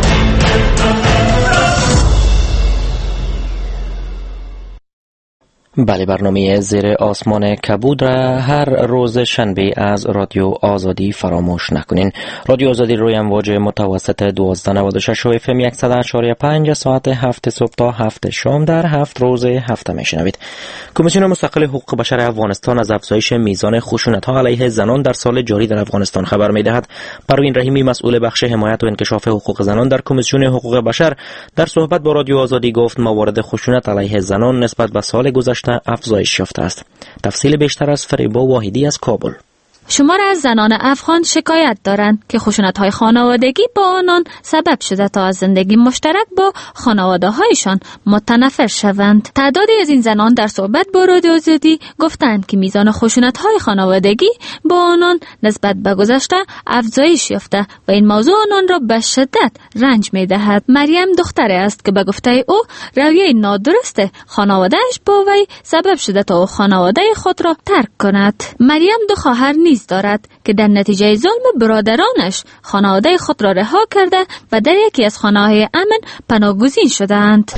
بله، برنامه زیر آسمان کبود را هر روز شنبه از رادیو آزادی فراموش نکنین. رادیو آزادی روی امواج متوسط دوازده نود و شش و اف ام صد و اشاره پنج ساعت هفت صبح تا هفت شام در هفت روز هفته میشنوید. کمیسیون مستقل حقوق بشر افغانستان از افزایش میزان خشونت‌ها علیه زنان در سال جاری در افغانستان خبر می‌دهد. پروین رحیمی مسئول بخش حمایت و انکشاف حقوق زنان در کمیسیون حقوق بشر در صحبت با رادیو آزادی گفت موارد خشونت علیه زنان نسبت به سال گذشته افزایش یافته است. تفصیل بیشتر از فریبا واحدی از کابل. شمار از زنان افغان شکایت دارند که خشونت‌های خانوادگی با آنان سبب شده تا از زندگی مشترک با خانواده‌هایشان متنفر شوند. تعدادی از این زنان در صحبت با رادیو آزادی گفتند که میزان خشونت‌های خانوادگی با آنان نسبت به گذشته افزایش یافته و این موضوع آنان را به شدت رنج می‌دهد. مریم دختری است که به گفته او رویه نادرست خانواده‌اش با وی سبب شده تا خانواده خود را ترک کند. مریم دو خواهر نیز دارد که در نتیجه ظلم برادرانش خانواده خود را رها کرده و در یکی از خانه‌های امن پناهگزین شدند.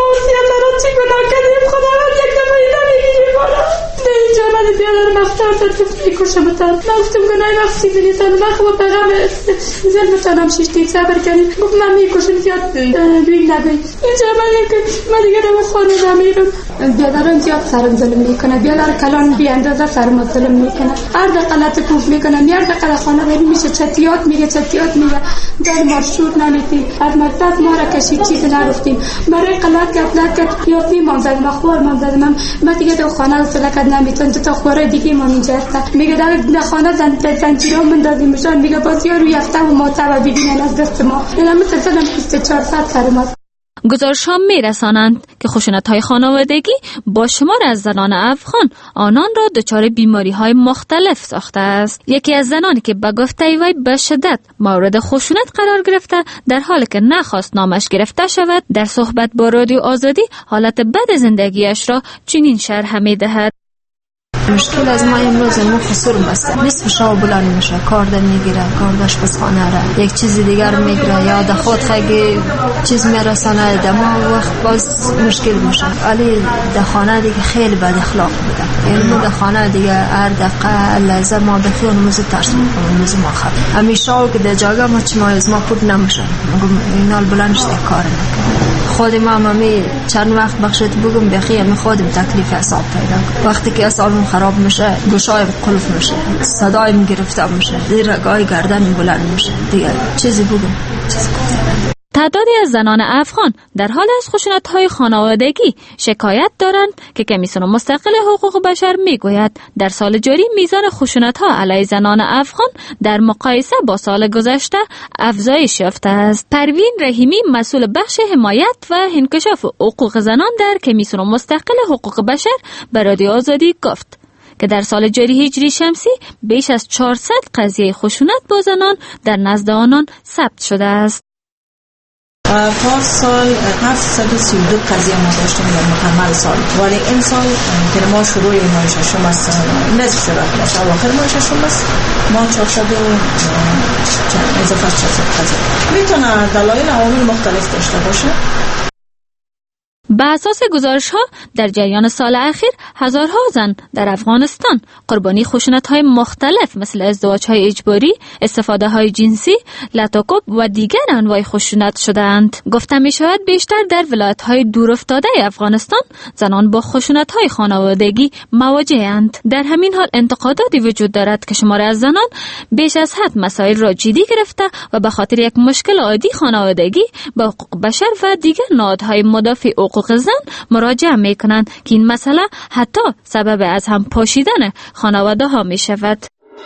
اینجا من بیادر مختار داد که میکشم تن من گفتم گناه مخصی بینیتن من خوب پیغم ظلمتانم شیشتید صبر کنیم گفت من میکشم زیاد دوی نگوی اینجا من من دیگه رو خانه نمیرم. بیادران زیاد سرم ظلم میکنه، بیادر کلان بی اندازه سرم ظلم میکنه، هر دقلت کوف میکنه، هر دقل خانه بری میشه چتیات میگه چتیات میگه در مارشور نمیتی از مکتب ما را کشید چیز نرفتیم برای قلات گفت کرد یا بی منزل مخبار منزل من من دیگه دو خانه رو سلکت نمیتون تا خوره دیگه ما اینجا هست میگه در خانه زن زنجیرا مندازیم میشن میگه باز یا روی هفته و ما تبا ببینن از دست ما اینا مثلا بیست و چهار ساعت سر ما. گزارش ها می رسانند که خشونت های خانوادگی با شمار از زنان افغان آنان را دچار بیماری های مختلف ساخته است. یکی از زنانی که به گفته وی به شدت مورد خشونت قرار گرفته در حالی که نخواست نامش گرفته شود در صحبت با رادیو آزادی حالت بد زندگیش را چنین شرح می دهد. مشکل از ما امروز ما خسور بسته، نصف شب بلند میشه، کار در میگیره، کار داشت بسخانه را یک چیز دیگر میگیره یا در خود خیلی چیز میرسانه، در ما وقت باز مشکل میشه. ولی در خانه دیگه خیلی بد اخلاق بوده، یعنی ما در خانه دیگه هر دقیقه لحظه ما بخیر موزه ترس میکنم، موزه ما خب همیشه که در جاگه ما چی ما از ما پود نمیشه، اینال بلندش در کار نکنه. خود ما مامی چند وقت بخشت بگم بخی همی خودم تکلیف حساب پیدا کنم. وقتی که اصالم خراب میشه گوشایم قلف میشه، صدایم گرفته میشه، زیر رگای گردن بلند میشه، دیگه چیزی بگم چیزی کنم. تعدادی از زنان افغان در حال از خشونت‌های خانوادگی شکایت دارند که کمیسیون مستقل حقوق بشر میگوید در سال جاری میزان خشونت‌ها علیه زنان افغان در مقایسه با سال گذشته افزایش یافته است. پروین رحیمی مسئول بخش حمایت و انکشاف حقوق زنان در کمیسیون مستقل حقوق بشر به رادیو آزادی گفت که در سال جاری هجری شمسی بیش از چهارصد قضیه خشونت با زنان در نزد آنان ثبت شده است. پاس سال هفتصد و سی و دو قضیه ما داشتیم در مکمل سال، ولی این سال که ما شروع ماه ششم است، نصف شده باشه، اواخر ماه ششم است، ما چهارصد و اضافه چهارصد قضیه. میتونه دلایل عوامل مختلف داشته باشه. به اساس گزارش ها در جریان سال اخیر هزارها زن در افغانستان قربانی خشونت های مختلف مثل ازدواج های اجباری، استفاده های جنسی، لطاکوب و دیگر انواع خشونت شدند. گفته می شود بیشتر در ولایت های دورافتاده افغانستان زنان با خشونت های خانوادگی مواجه‌اند. در همین حال انتقاداتی وجود دارد که شماری از زنان بیش از حد مسائل را جدی گرفته و به خاطر یک مشکل عادی خانوادگی به حقوق بشر و دیگر نهادهای مدافع حقوق زن مراجعه می کنند که این مسئله حتی سبب از هم پاشیدن خانواده ها می شود.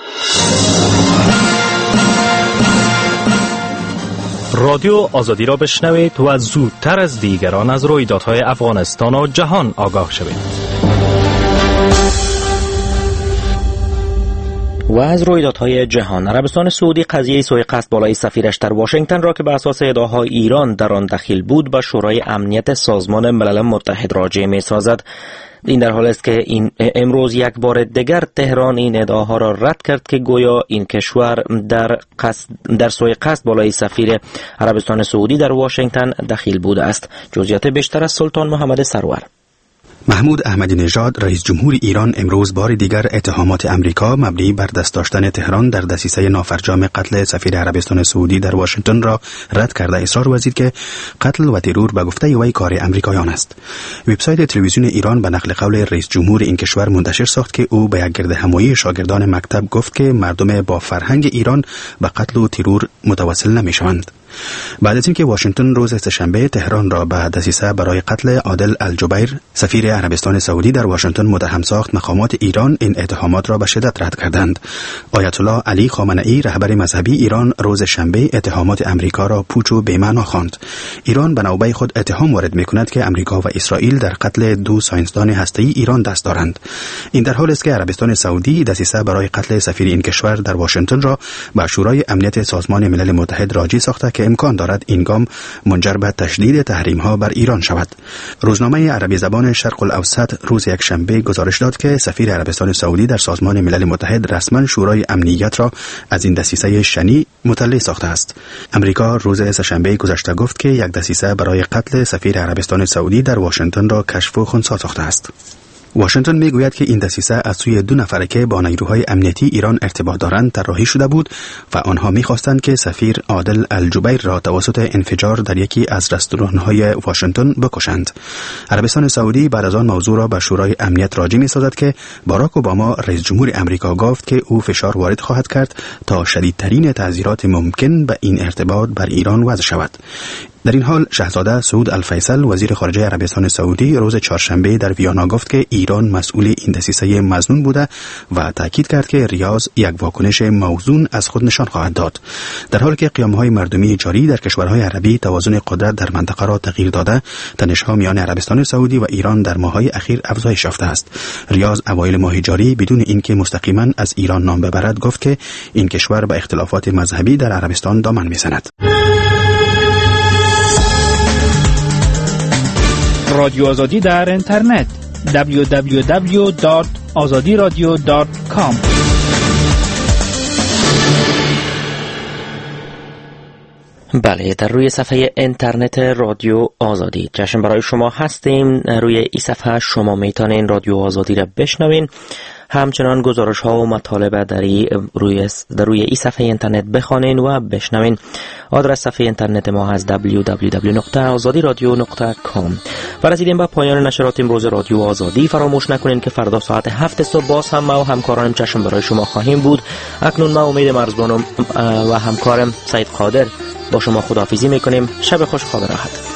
رادیو آزادی را بشنوید و زودتر از دیگران از رویدادهای افغانستان و جهان آگاه شوید. و از رویدادهای جهان، عربستان سعودی قضیه سوء قصد بالای سفیرش در واشنگتن را که به اساس ادعاهای ایران در آن دخیل بود به شورای امنیت سازمان ملل متحد راجع می‌سازد. این در حال است که این امروز یک بار دیگر تهران این ادعاها را رد کرد که گویا این کشور در قصد در سوء قصد بالای سفیر عربستان سعودی در واشنگتن دخیل بوده است. جزئیات بیشتر از سلطان محمد سرور. محمود احمدی نژاد رئیس جمهور ایران امروز بار دیگر اتهامات امریکا مبنی بر دست داشتن تهران در دسیسه نافرجام قتل سفیر عربستان سعودی در واشنگتن را رد کرده اصرار ورزید که قتل و ترور به گفته وی کار امریکایان است. وبسایت تلویزیون ایران به نقل قول رئیس جمهور این کشور منتشر ساخت که او به یک گرد همایی شاگردان مکتب گفت که مردم با فرهنگ ایران به قتل و ترور متوسل نمی‌شوند. بعد از اینکه واشنگتن روز سه‌شنبه تهران را به دسیسه برای قتل عادل الجبیر سفیر عربستان سعودی در واشنگتن متهم ساخت، مقامات ایران این اتهامات را به شدت رد کردند. آیت الله علی خامنه‌ای رهبر مذهبی ایران روز شنبه اتهامات امریکا را پوچ و بی‌معنا خواند. ایران به نوبه خود اتهام وارد می‌کند که امریکا و اسرائیل در قتل دو ساینسدان هسته‌ای ایران دست دارند. این در حالی است که عربستان سعودی دسیسه برای قتل سفیر این کشور در واشنگتن را به شورای امنیت سازمان ملل متحد راجع ساخته که امکان دارد این گام منجر به تشدید تحریم‌ها بر ایران شود. روزنامه عربی زبان شرق الاوسط روز یکشنبه گزارش داد که سفیر عربستان سعودی در سازمان ملل متحد رسما شورای امنیت را از این دسیسه شنی مطلع ساخته است. امریکا روز سه‌شنبه گذشته گفت که یک دسیسه برای قتل سفیر عربستان سعودی در واشنگتن را کشف و خنثی ساخته است. واشنگتن میگوید که این دسیسه از سوی دو نفر که با نیروهای امنیتی ایران ارتباط دارند طراحی شده بود و آنها می‌خواستند که سفیر عادل الجبیر را توسط انفجار در یکی از رستوران‌های واشنگتن بکشند. عربستان سعودی بعد از آن موضوع را به شورای امنیت راجع می‌سازد که باراک اوباما رئیس جمهور امریکا گفت که او فشار وارد خواهد کرد تا شدیدترین تعزیرات ممکن به این ارتباط بر ایران وضع شود. در این حال شاهزاده سعود الفیصل وزیر خارجه عربستان سعودی روز چهارشنبه در ویانا گفت که ایران مسئول این دسیسه مظنون بوده و تاکید کرد که ریاض یک واکنش موزون از خود نشان خواهد داد. در حالی که قیام‌های مردمی جاری در کشورهای عربی توازن قدرت در منطقه را تغییر داده، تنش‌ها میان عربستان سعودی و ایران در ماه‌های اخیر افزایش یافته است. ریاض اوایل ماه جاری بدون اینکه مستقیما از ایران نام ببرد گفت که این کشور به اختلافات مذهبی در عربستان دامن می‌زند. رادیو آزادی در اینترنت دبلیو دبلیو دبلیو دات آزادی رادیو دات کام. بله، در روی صفحه اینترنت رادیو آزادی جشن برای شما هستیم. روی این صفحه شما میتونین رادیو آزادی را بشنوین، همچنان گزارش ها و مطالب در روی در روی این صفحه اینترنت بخوانین و بشنوین. آدرس صفحه اینترنت ما هست دبلیو دبلیو دبلیو دات آزادی رادیو دات کام. و رسیدیم به پایان نشرات امروز رادیو آزادی. فراموش نکنین که فردا ساعت هفت صبح باز هم ما و همکارانم چشم برای شما خواهیم بود. اکنون ما امید مرزبان و همکارم سید قادر با شما خداحافظی میکنیم. شب خوش، خواب راحت.